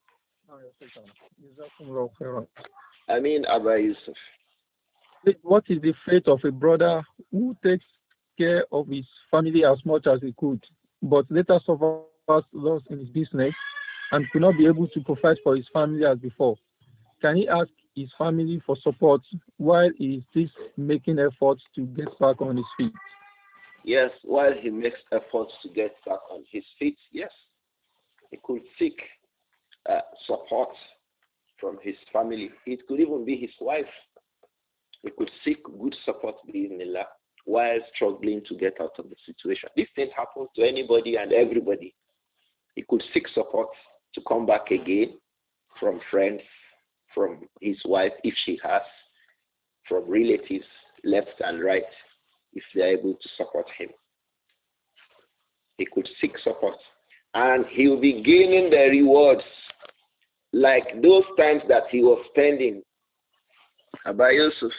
I mean, Abba Yusuf.
What is the fate of a brother who takes care of his family as much as he could, but later suffers loss in his business and could not be able to provide for his family as before? Can he ask his family for support while he is still making efforts to get back on his feet?
Yes, while he makes efforts to get back on his feet, yes. He could seek support from his family. It could even be his wife. He could seek good support while struggling to get out of the situation. This thing happens to anybody and everybody. He could seek support to come back again from friends, from his wife if she has, from relatives left and right if they are able to support him. He could seek support. And he will be gaining the rewards like those times that he was spending. Abba Yusuf.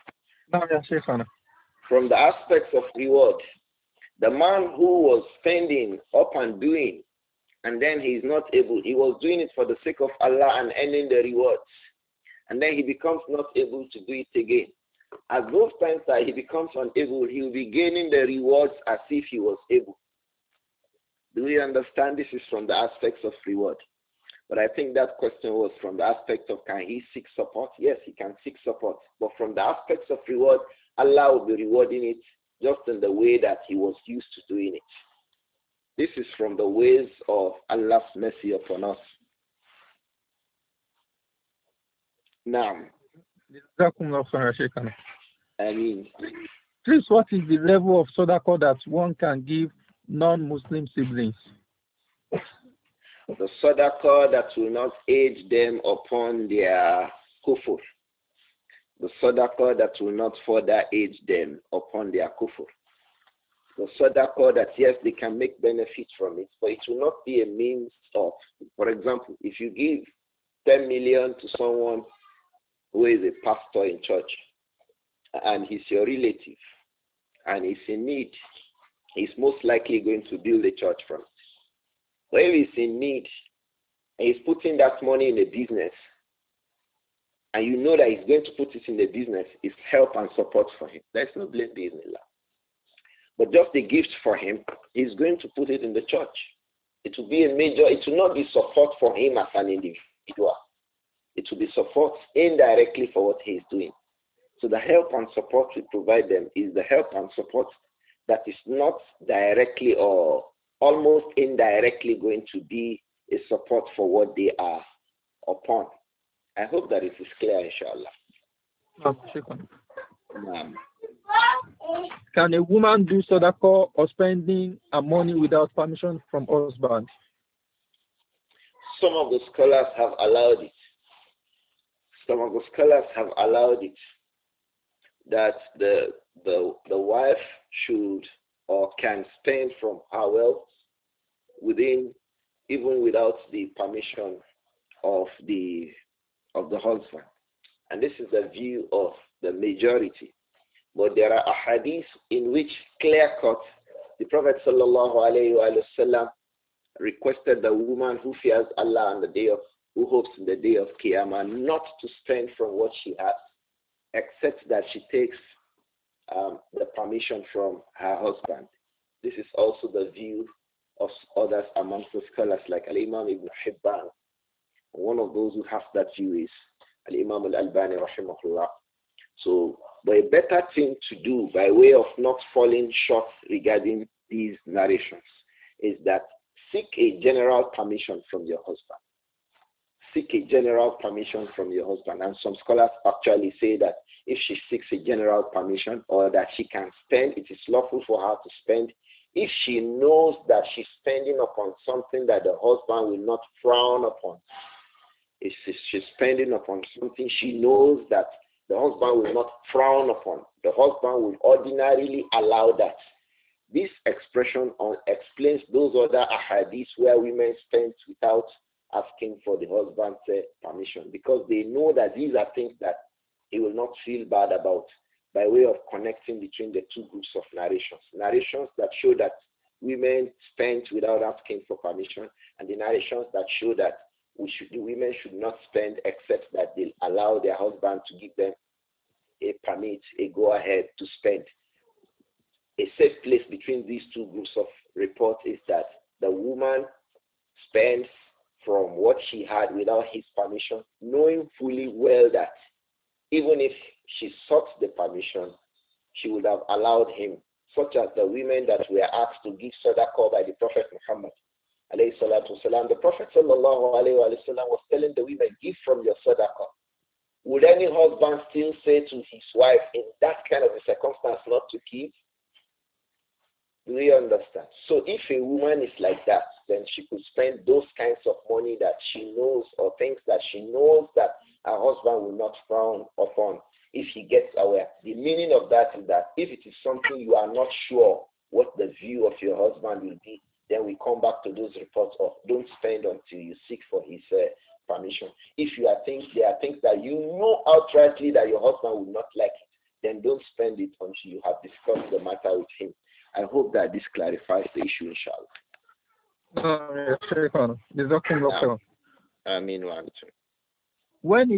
From the aspects of reward, the man who was spending up and doing, and then he is not able, he was doing it for the sake of Allah and earning the rewards. And then he becomes not able to do it again. At those times that he becomes unable, he will be gaining the rewards as if he was able. Do we understand? This is from the aspects of reward. But I think that question was from the aspect of can he seek support? Yes, he can seek support. But from the aspects of reward, Allah will be rewarding it just in the way that he was used to doing it. This is from the ways of Allah's mercy upon us. Now, I mean,
please, what is the level of sadaqah that one can give non-Muslim siblings?
The sadaqah that will not age them upon their kufr. The sadaqah that will not further age them upon their kufr. The sadaqah that, yes, they can make benefit from it, but it will not be a means of, for example, if you give 10 million to someone who is a pastor in church, and he's your relative, and he's in need, he's most likely going to build a church from it. But if he's in need, and he's putting that money in a business, and you know that he's going to put it in the business, it's help and support for him. There's no blame in Allah. But just a gift for him, he's going to put it in the church. It will be a major, it will not be support for him as an individual. It will be support indirectly for what he's doing. So the help and support we provide them is the help and support that is not directly or almost indirectly going to be a support for what they are upon. I hope that it is clear, inshallah.
Can a woman do sadaqah or spending her money without permission from husband?
Some of the scholars have allowed it. Some of the scholars have allowed it that the wife should or can spend from her wealth within, even without the permission of the husband. And this is the view of the majority. But there are ahadith in which clear-cut, the Prophet ﷺ requested the woman who fears Allah on the day of, who hopes in the day of Qiyamah, not to spend from what she has, except that she takes the permission from her husband. This is also the view of others amongst the scholars like Al-Imam Ibn Hibban. One of those who have that view is Al-Imam Al-Albani rahimahullah. So, but a better thing to do by way of not falling short regarding these narrations is that seek a general permission from your husband. seek a general permission from your husband. And some scholars actually say that if she seeks a general permission or that she can spend, it is lawful for her to spend if she knows that she's spending upon something that the husband will not frown upon. If she's spending upon something she knows that the husband will not frown upon, the husband will ordinarily allow that. This expression explains those other ahadith where women spend without asking for the husband's permission, because they know that these are things that he will not feel bad about, by way of connecting between the two groups of narrations. Narrations that show that women spend without asking for permission, and the narrations that show that women should not spend except that they allow their husband to give them a permit, a go-ahead to spend. A safe place between these two groups of reports is that the woman spends from what she had without his permission, knowing fully well that even if she sought the permission, she would have allowed him, such as the women that were asked to give sadaqah by the Prophet Muhammad. The Prophet was telling the women, give from your sadaqah. Would any husband still say to his wife in that kind of a circumstance not to give? Do you understand? So if a woman is like that, then she could spend those kinds of money that she knows, or things that she knows that her husband will not frown upon if he gets aware. The meaning of that is that if it is something you are not sure what the view of your husband will be, then we come back to those reports of don't spend until you seek for his permission. If there are things that you know outrightly that your husband will not like it, then don't spend it until you have discussed the matter with him. I hope that this clarifies the issue, inshallah. I mean,
when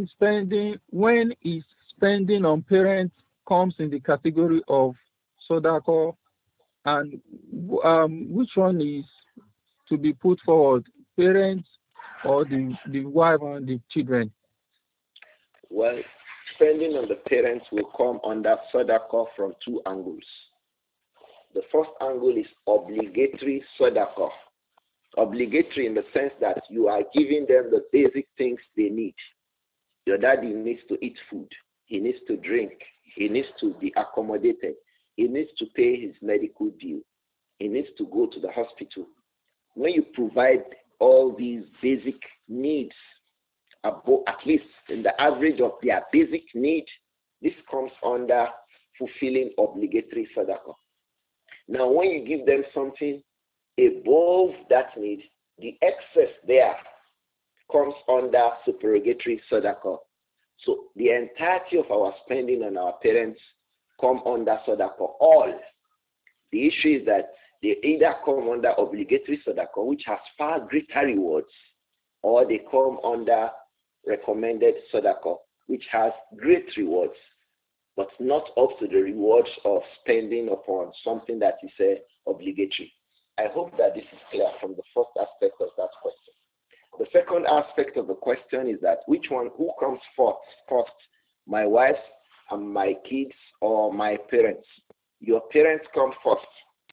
is spending on parents comes in the category of sadaqah, and which one is to be put forward, parents or the wife and the children?
Well, spending on the parents will come under sadaqah from two angles. The first angle is obligatory sadaqah. Obligatory in the sense that you are giving them the basic things they need. Your daddy needs to eat food. He needs to drink. He needs to be accommodated. He needs to pay his medical bill. He needs to go to the hospital. When you provide all these basic needs, at least in the average of their basic need, this comes under fulfilling obligatory sadaqah. Now, when you give them something above that need, the excess there comes under supererogatory sadaqah. So the entirety of our spending on our parents come under sadaqah. All. The issue is that they either come under obligatory sadaqah, which has far greater rewards, or they come under recommended sadaqah, which has great rewards, but not up to the rewards of spending upon something that is obligatory. I hope that this is clear from the first aspect of that question. The second aspect of the question is that who comes first, my wife and my kids or my parents? Your parents come first.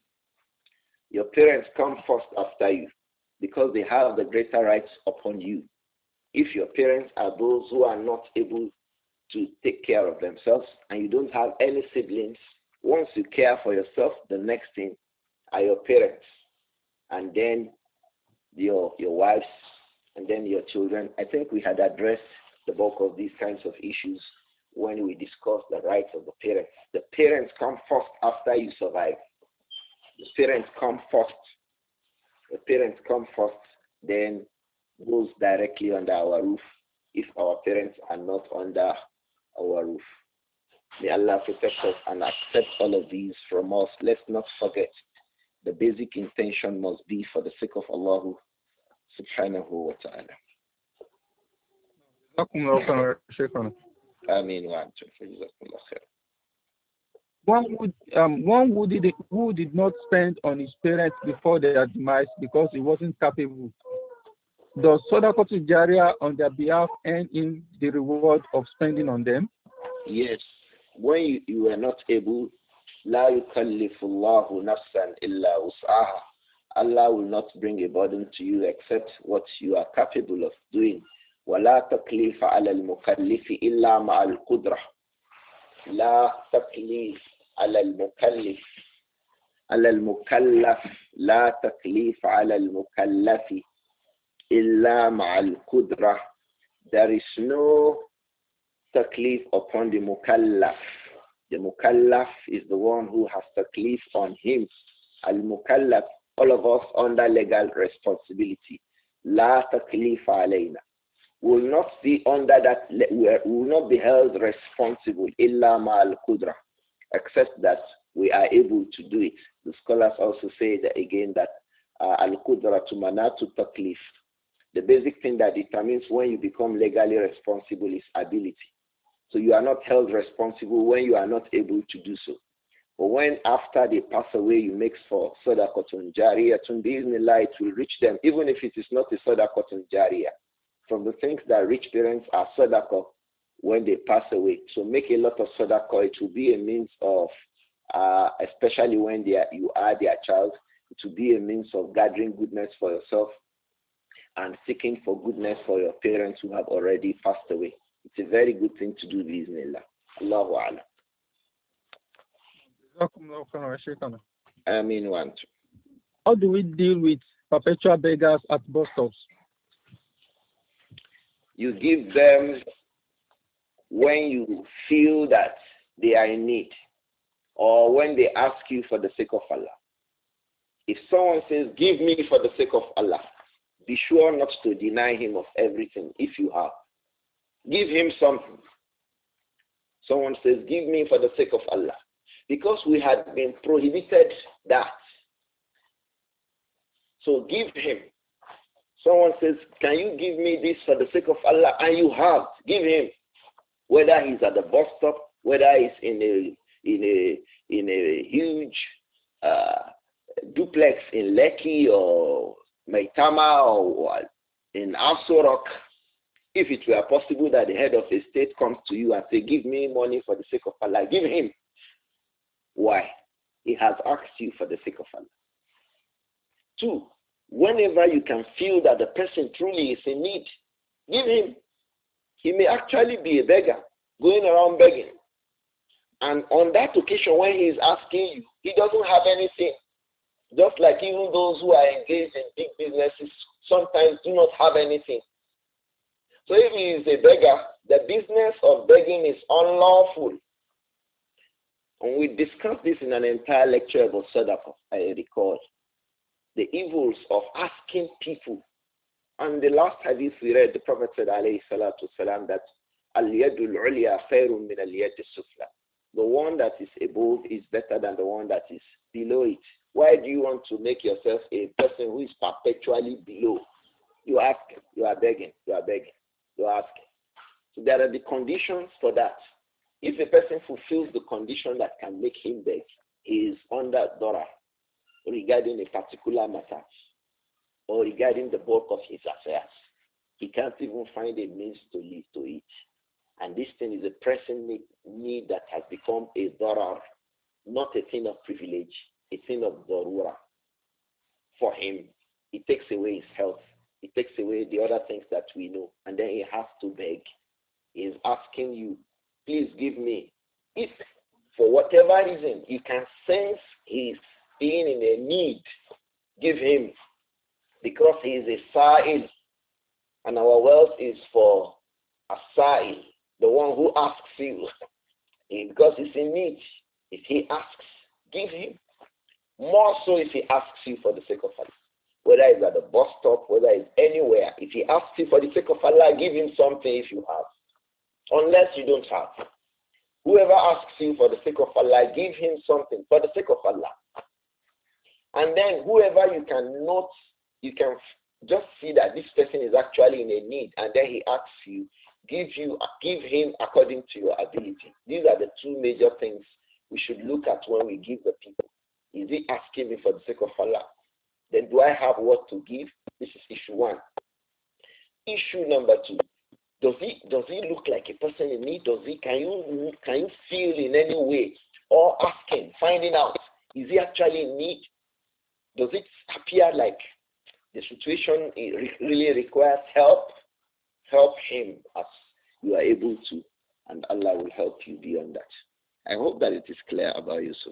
Your parents come first after you because they have the greater rights upon you. If your parents are those who are not able to take care of themselves and you don't have any siblings, once you care for yourself, the next thing are your parents, and then your wives, and then your children. I think we had addressed the bulk of these kinds of issues when we discussed the rights of the parents. The parents come first after you survive. The parents come first. The parents come first, then goes directly under our roof if our parents are not under our roof. May Allah protect us and accept all of these from us. Let's not forget, the basic intention must be for the sake of Allah subhanahu wa ta'ala. Ameen wa
One who did not spend on his parents before their demise because he wasn't capable, does Sadaqatul Jariyah on their behalf earn in the reward of spending on them?
Yes. When you are not able, لا يكلف الله نفسا إلا وسعها. Allah will not bring a burden to you except what you are capable of doing. ولا تكليف على المكلف إلا مع القدرة. لا تكليف على المكلف لا تكليف على المكلف إلا مع القدرة. There is no taklif upon the mukallaf. The mukallaf is the one who has taklif on him. Al-mukallaf, all of us under legal responsibility. La taklif alayna. Will not be under that, will not be held responsible illa ma'al qudra, except that we are able to do it. The scholars also say that again that al-qudra to manatu taklif. The basic thing that determines when you become legally responsible is ability. So you are not held responsible when you are not able to do so. But when after they pass away, you make for sadaqatun jariyatun, bi'idhnillah, it will reach them, even if it is not a sadaqatun jariyah. From the things that rich parents are sadaqah when they pass away. So make a lot of sadaqah. It will be a means of, especially when you are their child, it will be a means of gathering goodness for yourself and seeking for goodness for your parents who have already passed away. It's a very good thing to do, bismillah. Allahu A'lam. Ameen one.
How do we deal with perpetual beggars at bus stops?
You give them when you feel that they are in need or when they ask you for the sake of Allah. If someone says, give me for the sake of Allah, be sure not to deny him of everything if you have. Give him something. Someone says, give me for the sake of Allah. Because we had been prohibited that. So give him. Someone says, can you give me this for the sake of Allah? And you have. Give him. Whether he's at the bus stop, whether he's in a huge duplex in Lekki or Maitama or in Asorok. If it were possible that the head of a state comes to you and say, give me money for the sake of Allah, give him. Why? He has asked you for the sake of Allah. 2, whenever you can feel that the person truly is in need, give him. He may actually be a beggar, going around begging. And on that occasion when he is asking you, he doesn't have anything. Just like even those who are engaged in big businesses sometimes do not have anything. So if he is a beggar, the business of begging is unlawful. And we discussed this in an entire lecture about sadaqah, I recall. The evils of asking people. And the last hadith we read, the Prophet said, alayhi salatu salam, that al-yadul ulya khairun min al-yad sufla. The one that is above is better than the one that is below it. Why do you want to make yourself a person who is perpetually below? You ask, you are begging, you are begging, you are asking. So there are the conditions for that. If a person fulfills the condition that can make him beg, he is under dora regarding a particular matter or regarding the bulk of his affairs. He can't even find a means to live to it. And this thing is a pressing need that has become a darar, not a thing of privilege, a thing of darura. For him, it takes away his health. It takes away the other things that we know. And then he has to beg. He is asking you, please give me. If for whatever reason you can sense he's being in a need, give him. Because he is a sa'il. And our wealth is for a sa'il, the one who asks you. Because he's in need. If he asks, give him. More so if he asks you for the sake of Allah. Whether it's at the bus stop, whether it's anywhere. If he asks you for the sake of Allah, give him something if you have. Unless you don't have. Whoever asks you for the sake of Allah, give him something for the sake of Allah. And then whoever you can note, you can just see that this person is actually in a need, and then he asks you, give him according to your ability. These are the two major things we should look at when we give the people. Is he asking me for the sake of Allah? Then do I have what to give? This is issue 1. Issue number 2. Does he look like a person in need? Can you feel in any way, or asking, finding out, is he actually in need? Does it appear like the situation really requires help? Help him as you are able to, and Allah will help you beyond that. I hope that it is clear about Yusuf.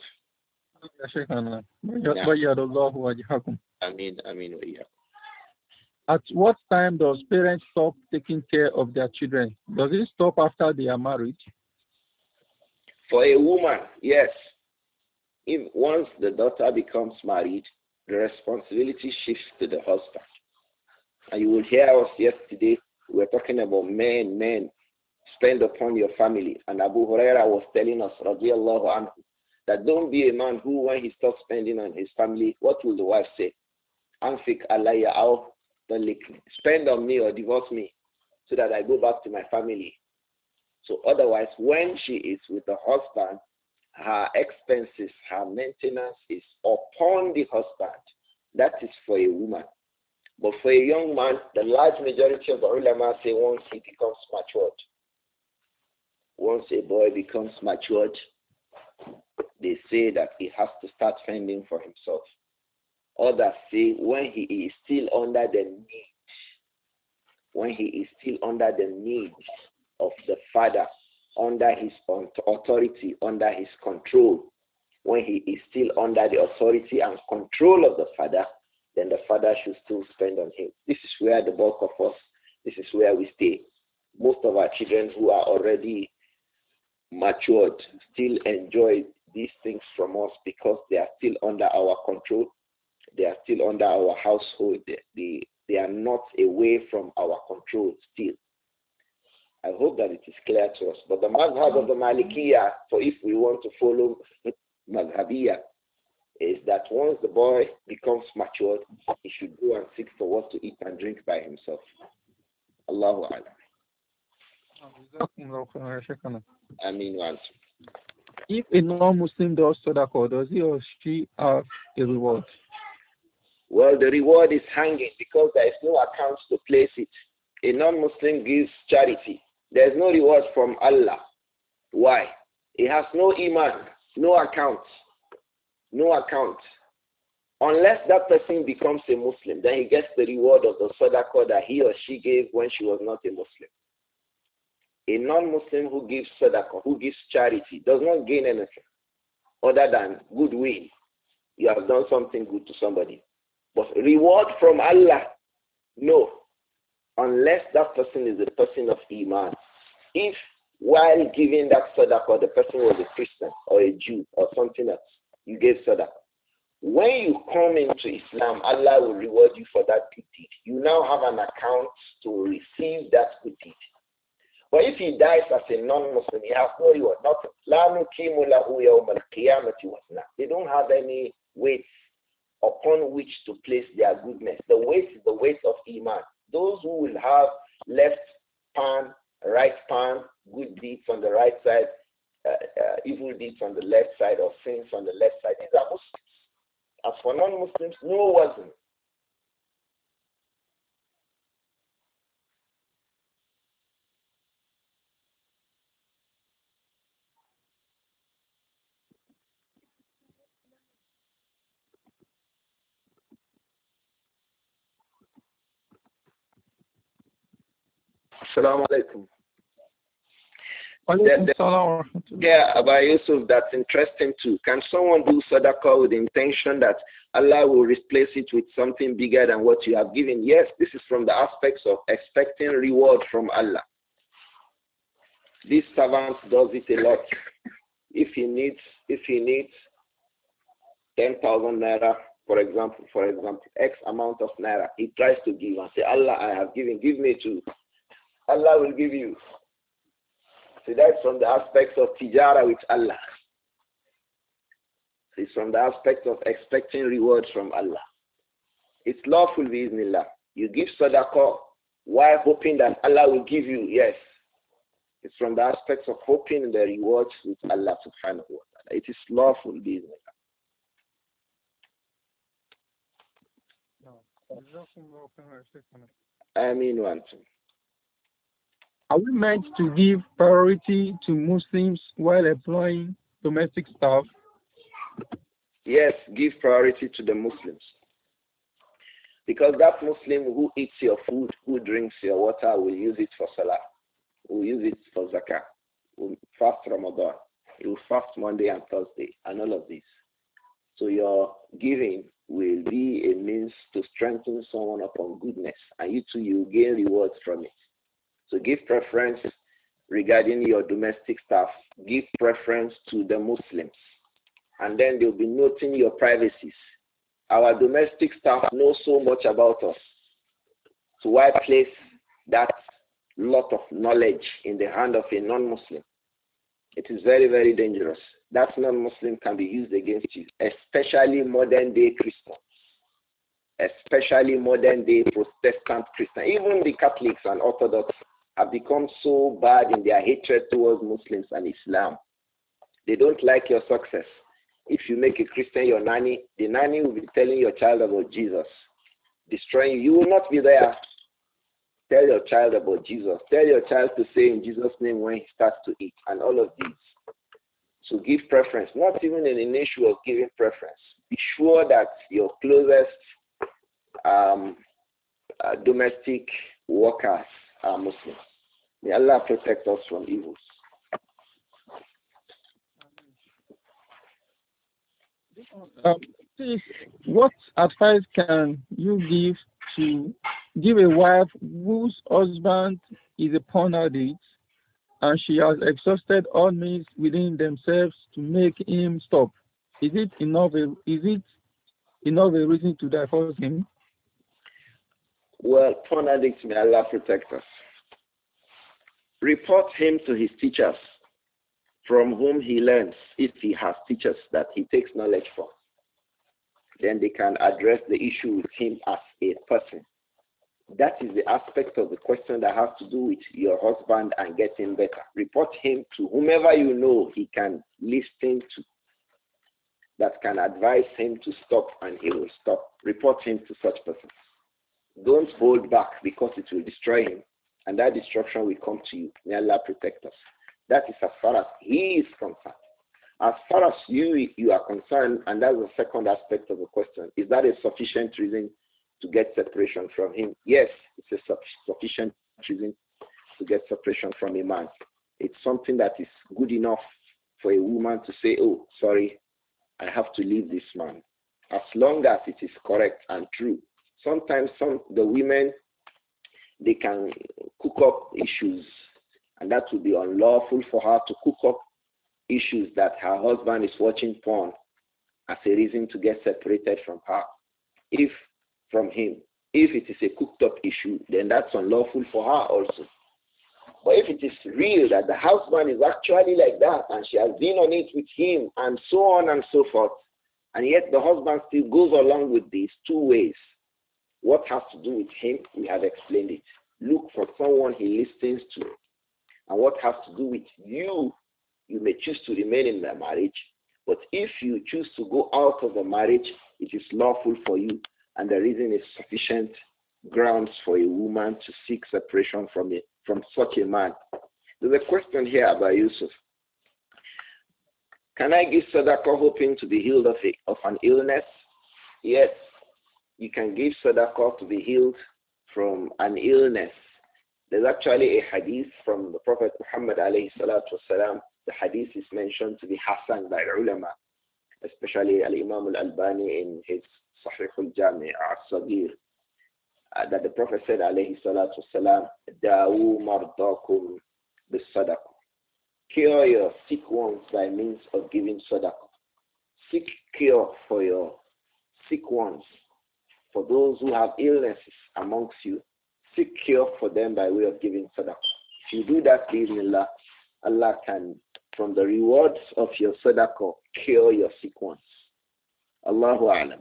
Ameen.
At what time does parents stop taking care of their children? Does it stop after they are married?
For a woman, yes. If once the daughter becomes married, the responsibility shifts to the husband. And you will hear us yesterday, we were talking about men, spend upon your family. And Abu Huraira was telling us, radiallahu anhu, that don't be a man who, when he starts spending on his family, what will the wife say? Anfik alayya aw talikni. Spend on me or divorce me so that I go back to my family. So otherwise, when she is with the husband, her expenses, her maintenance is upon the husband. That is for a woman. But for a young man, the large majority of the ulama say once he becomes matured. Once a boy becomes matured, they say that he has to start fending for himself. Others say when he is still under the need, when he is still under the need of the father, under his authority, under his control, when he is still under the authority and control of the father, then the father should still spend on him. This is where the bulk of us, this is where we stay. Most of our children who are already matured still enjoy these things from us because they are still under our control. They are still under our household. They are not away from our control still. I hope that it is clear to us. But the madhab of the Malikiya, for if we want to follow madhabiyya, is that once the boy becomes matured, he should go and seek for what to eat and drink by himself. Allahu Alam. I mean once.
If a non-Muslim does sadaqah, does he or she have a reward?
Well, the reward is hanging because there is no account to place it. A non-Muslim gives charity. There is no reward from Allah. Why? He has no iman, no account. No account. Unless that person becomes a Muslim, then he gets the reward of the sadaqah that he or she gave when she was not a Muslim. A non-Muslim who gives sadaqah, who gives charity, does not gain anything other than goodwill. You have done something good to somebody. But reward from Allah, no. Unless that person is a person of iman. If while giving that sadaqah, the person was a Christian or a Jew or something else, you gave sadaqah. When you come into Islam, Allah will reward you for that good deed. You now have an account to receive that good deed. But if he dies as a non-Muslim, he has no reward. They don't have any weight upon which to place their goodness. The weight is the weight of iman. Those who will have left palm, right palm, good deeds on the right side, evil deeds on the left side, or sins on the left side, these are Muslims. As for non-Muslims, no wazn. Assalamu alaikum. Yeah, Abba Yusuf, that's interesting too. Can someone do sadaqah with the intention that Allah will replace it with something bigger than what you have given? Yes, this is from the aspects of expecting reward from Allah. This servant does it a lot. If he needs 10,000 naira, for example, X amount of naira, he tries to give and say, Allah, I have given, give me too. Allah will give you. So that's from the aspects of tijara with Allah. It's from the aspect of expecting rewards from Allah. It's lawful biiznillah. You give sadaqah while hoping that Allah will give you, yes. It's from the aspects of hoping the rewards with Allah subhanahu wa ta'ala. It is lawful biiznillah. I mean one thing.
Are we meant to give priority to Muslims while employing domestic staff?
Yes, give priority to the Muslims. Because that Muslim who eats your food, who drinks your water, will use it for salah, will use it for zakah, will fast Ramadan, he will fast Monday and Thursday, and all of this. So your giving will be a means to strengthen someone upon goodness, and you too, you gain rewards from it. So give preference regarding your domestic staff. Give preference to the Muslims, and then they'll be noting your privacies. Our domestic staff know so much about us. So why place that lot of knowledge in the hand of a non-Muslim? It is very, very dangerous. That non-Muslim can be used against you, especially modern-day Christians, especially modern-day Protestant Christians. Even the Catholics and Orthodox have become so bad in their hatred towards Muslims and Islam. They don't like your success. If you make a Christian your nanny, the nanny will be telling your child about Jesus, destroying you. You will not be there. Tell your child about Jesus. Tell your child to say in Jesus' name when he starts to eat, and all of these. So give preference, not even in an issue of giving preference. Be sure that your closest domestic workers are Muslims. May Allah protect us from evils.
Please, what advice can you give a wife whose husband is a porn addict and she has exhausted all means within themselves to make him stop? Is it enough a reason to divorce him?
Well, porn addicts, may Allah protect us. Report him to his teachers, from whom he learns, if he has teachers that he takes knowledge from. Then they can address the issue with him as a person. That is the aspect of the question that has to do with your husband and getting better. Report him to whomever you know he can listen to, that can advise him to stop, and he will stop. Report him to such persons. Don't hold back, because it will destroy him, and that destruction will come to you. May Allah protect us. That is as far as he is concerned. As far as you are concerned, and that's the second aspect of the question, is that a sufficient reason to get separation from him? Yes, it's a sufficient reason to get separation from a man. It's something that is good enough for a woman to say, oh, sorry, I have to leave this man, as long as it is correct and true. Sometimes the women, they can cook up issues, and that would be unlawful for her to cook up issues that her husband is watching porn as a reason to get separated from her. If it is a cooked up issue, then that's unlawful for her also. But if it is real that the husband is actually like that, and she has been on it with him, and so on and so forth, and yet the husband still goes along with these two ways, what has to do with him? We have explained it. Look for someone he listens to. And what has to do with you? You may choose to remain in the marriage, but if you choose to go out of the marriage, it is lawful for you, and the reason is sufficient grounds for a woman to seek separation from such a man. There's a question here about Yusuf. Can I give sadaqah hoping to be healed of an illness? Yes, you can give sadaqah to be healed from an illness. There's actually a hadith from the Prophet Muhammad alayhi salatu wasalam. The hadith is mentioned to be Hassan by ulama, especially Al-Imam Al-Albani in his Sahih Al-Jami' Al-Saghir, that the Prophet said alayhi salatu wasalam, Da'u mardakum bis-sadaqah. Cure your sick ones by means of giving sadaqah. Seek cure for your sick ones. For those who have illnesses amongst you, seek cure for them by way of giving sadaqah. If you do that, bismillah, Allah can, from the rewards of your sadaqah, cure your sick ones. Allahu a'lam.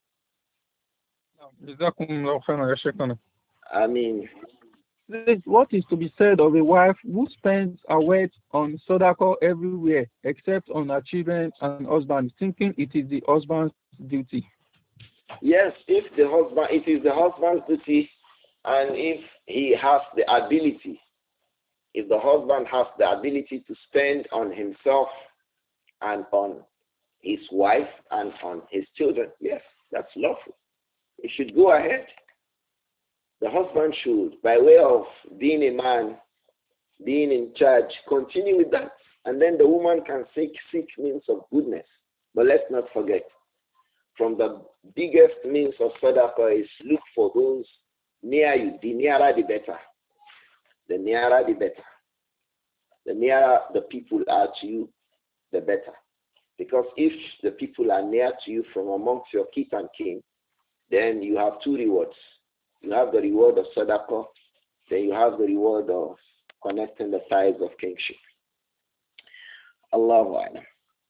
I mean,
what is to be said of a wife who spends her wealth on sadaqah everywhere except on her children and husband, thinking it is the husband's duty?
Yes, it is the husband's duty, and if he has the ability, if the husband has the ability to spend on himself and on his wife and on his children, yes, that's lawful. He should go ahead. The husband should, by way of being a man, being in charge, continue with that. And then the woman can seek means of goodness. But let's not forget, from the biggest means of sadaqah is look for those near you. The nearer the better. The nearer the better. The nearer the people are to you, the better. Because if the people are near to you from amongst your kith and kin, then you have two rewards. You have the reward of sadaqah, then you have the reward of connecting the ties of kingship. Allahu Akbar.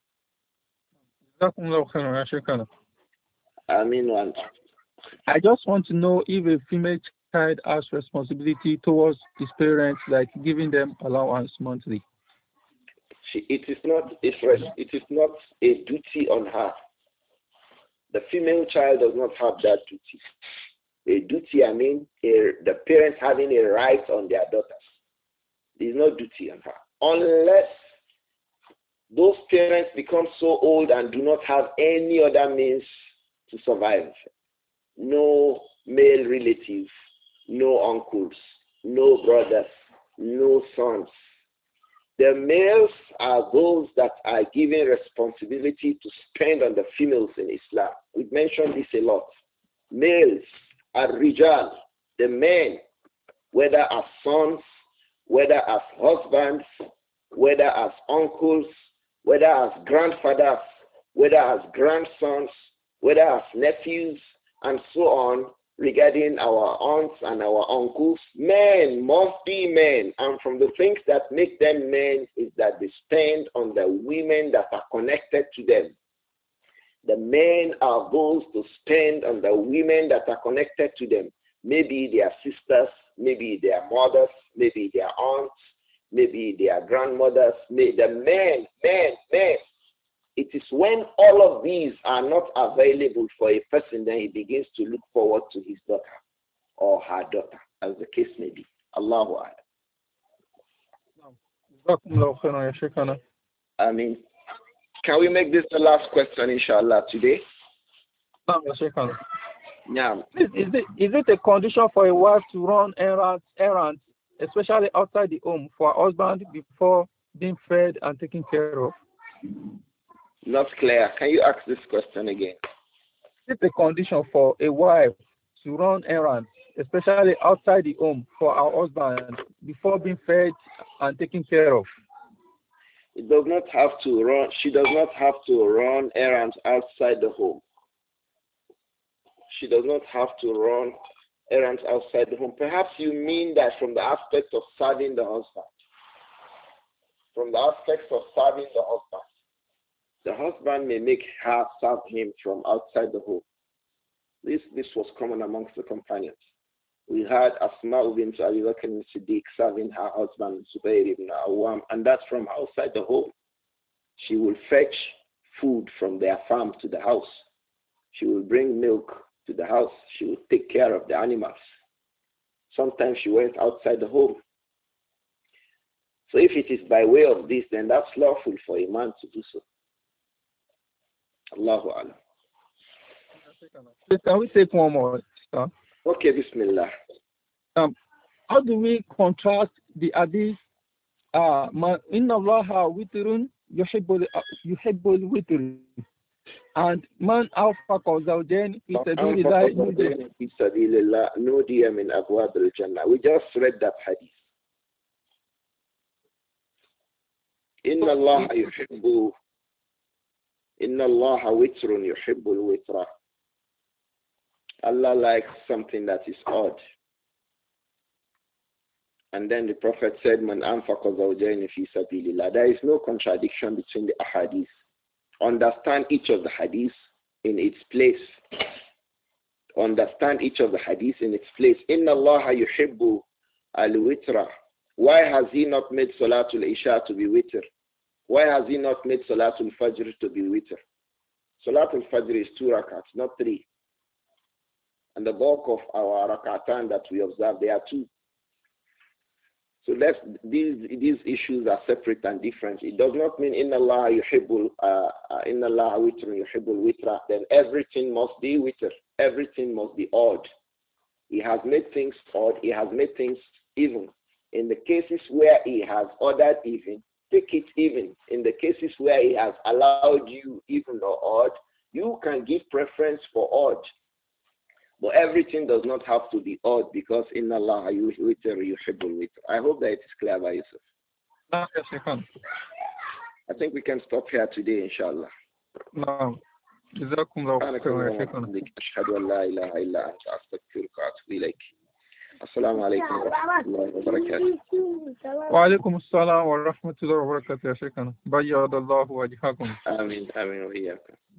I just want to know if a female child has responsibility towards his parents, like giving them allowance monthly.
It is not a duty on her. The female child does not have that duty. A duty, the parents having a right on their daughters. There is no duty on her. Unless those parents become so old and do not have any other means to survive. No male relatives, no uncles, no brothers, no sons. The males are those that are given responsibility to spend on the females in Islam. We've mentioned this a lot. Males are rijal, the men, whether as sons, whether as husbands, whether as uncles, whether as grandfathers, whether as grandsons, whether as nephews, and so on, regarding our aunts and our uncles. Men must be men, and from the things that make them men is that they spend on the women that are connected to them. The men are those to spend on the women that are connected to them. Maybe their sisters, maybe their mothers, maybe their aunts, maybe their grandmothers, the men. It is when all of these are not available for a person that he begins to look forward to his daughter or her daughter, as the case may be. Allahu Akbar. Can we make this the last question, inshallah, today?
Yeah. Is it a condition for a wife to run errands, especially outside the home, for her husband before being fed and taken care of?
Not clear. Can you ask this question again?
Is it a condition for a wife to run errands, especially outside the home, for her husband before being fed and taken care of?
It does not have to run. She does not have to run errands outside the home. She does not have to run errands outside the home. Perhaps you mean that from the aspect of serving the husband. From the aspect of serving the husband. The husband may make her serve him from outside the home. This was common amongst the companions. We had Asma bint Abi Bakr al-Siddiq serving her husband Zubayr ibn Awam, and that's from outside the home. She will fetch food from their farm to the house. She will bring milk to the house. She will take care of the animals. Sometimes she went outside the home. So if it is by way of this, then that's lawful for a man to do so. Allahu Alam.
Can we take one more?
Okay, Bismillah.
How do we contrast the hadith? Inna Allaha witrun yuhibbul witr, and man awfaqa zawjayn fi sabilillah
nudiya min abwab al-jannah. We just read that hadith. Inna Allaha witrun yuhibbul witra. Allah likes something that is odd. And then the Prophet said, Man anfaqa zawjayn fi sabilillah. There is no contradiction between the ahadith. Understand each of the hadiths in its place. Understand each of the hadiths in its place. Inna Allaha yuhibbu al-witra. Why has he not made Salatul Isha to be witr? Why has he not made Salatul Fajr to be witr? Salatul Fajr is 2 rakats, not 3. And the bulk of our rakatan that we observe, they are 2. So these issues are separate and different. It does not mean inna Allah yuhibbul inna Allah witrun yuhibbul witra. Then everything must be witr. Everything must be odd. He has made things odd. He has made things even. In the cases where he has ordered even, take it even. In the cases where he has allowed you even or odd, you can give preference for odd. But everything does not have to be odd because in Allah yuhibbul witr. I hope that it is clear by Yusuf.
Yes, you can.
I think we can stop here today, inshallah.
No. جزاكم الله خيرا يا شيخنا.
أشهد أن لا إله إلا أنت أستغفرك وأتوب إليك. السلام عليكم ورحمة الله وبركاته.
وعليكم السلام ورحمة الله وبركاته يا شيخنا. بيض الله وجهكم.
آمين آمين وإياكم.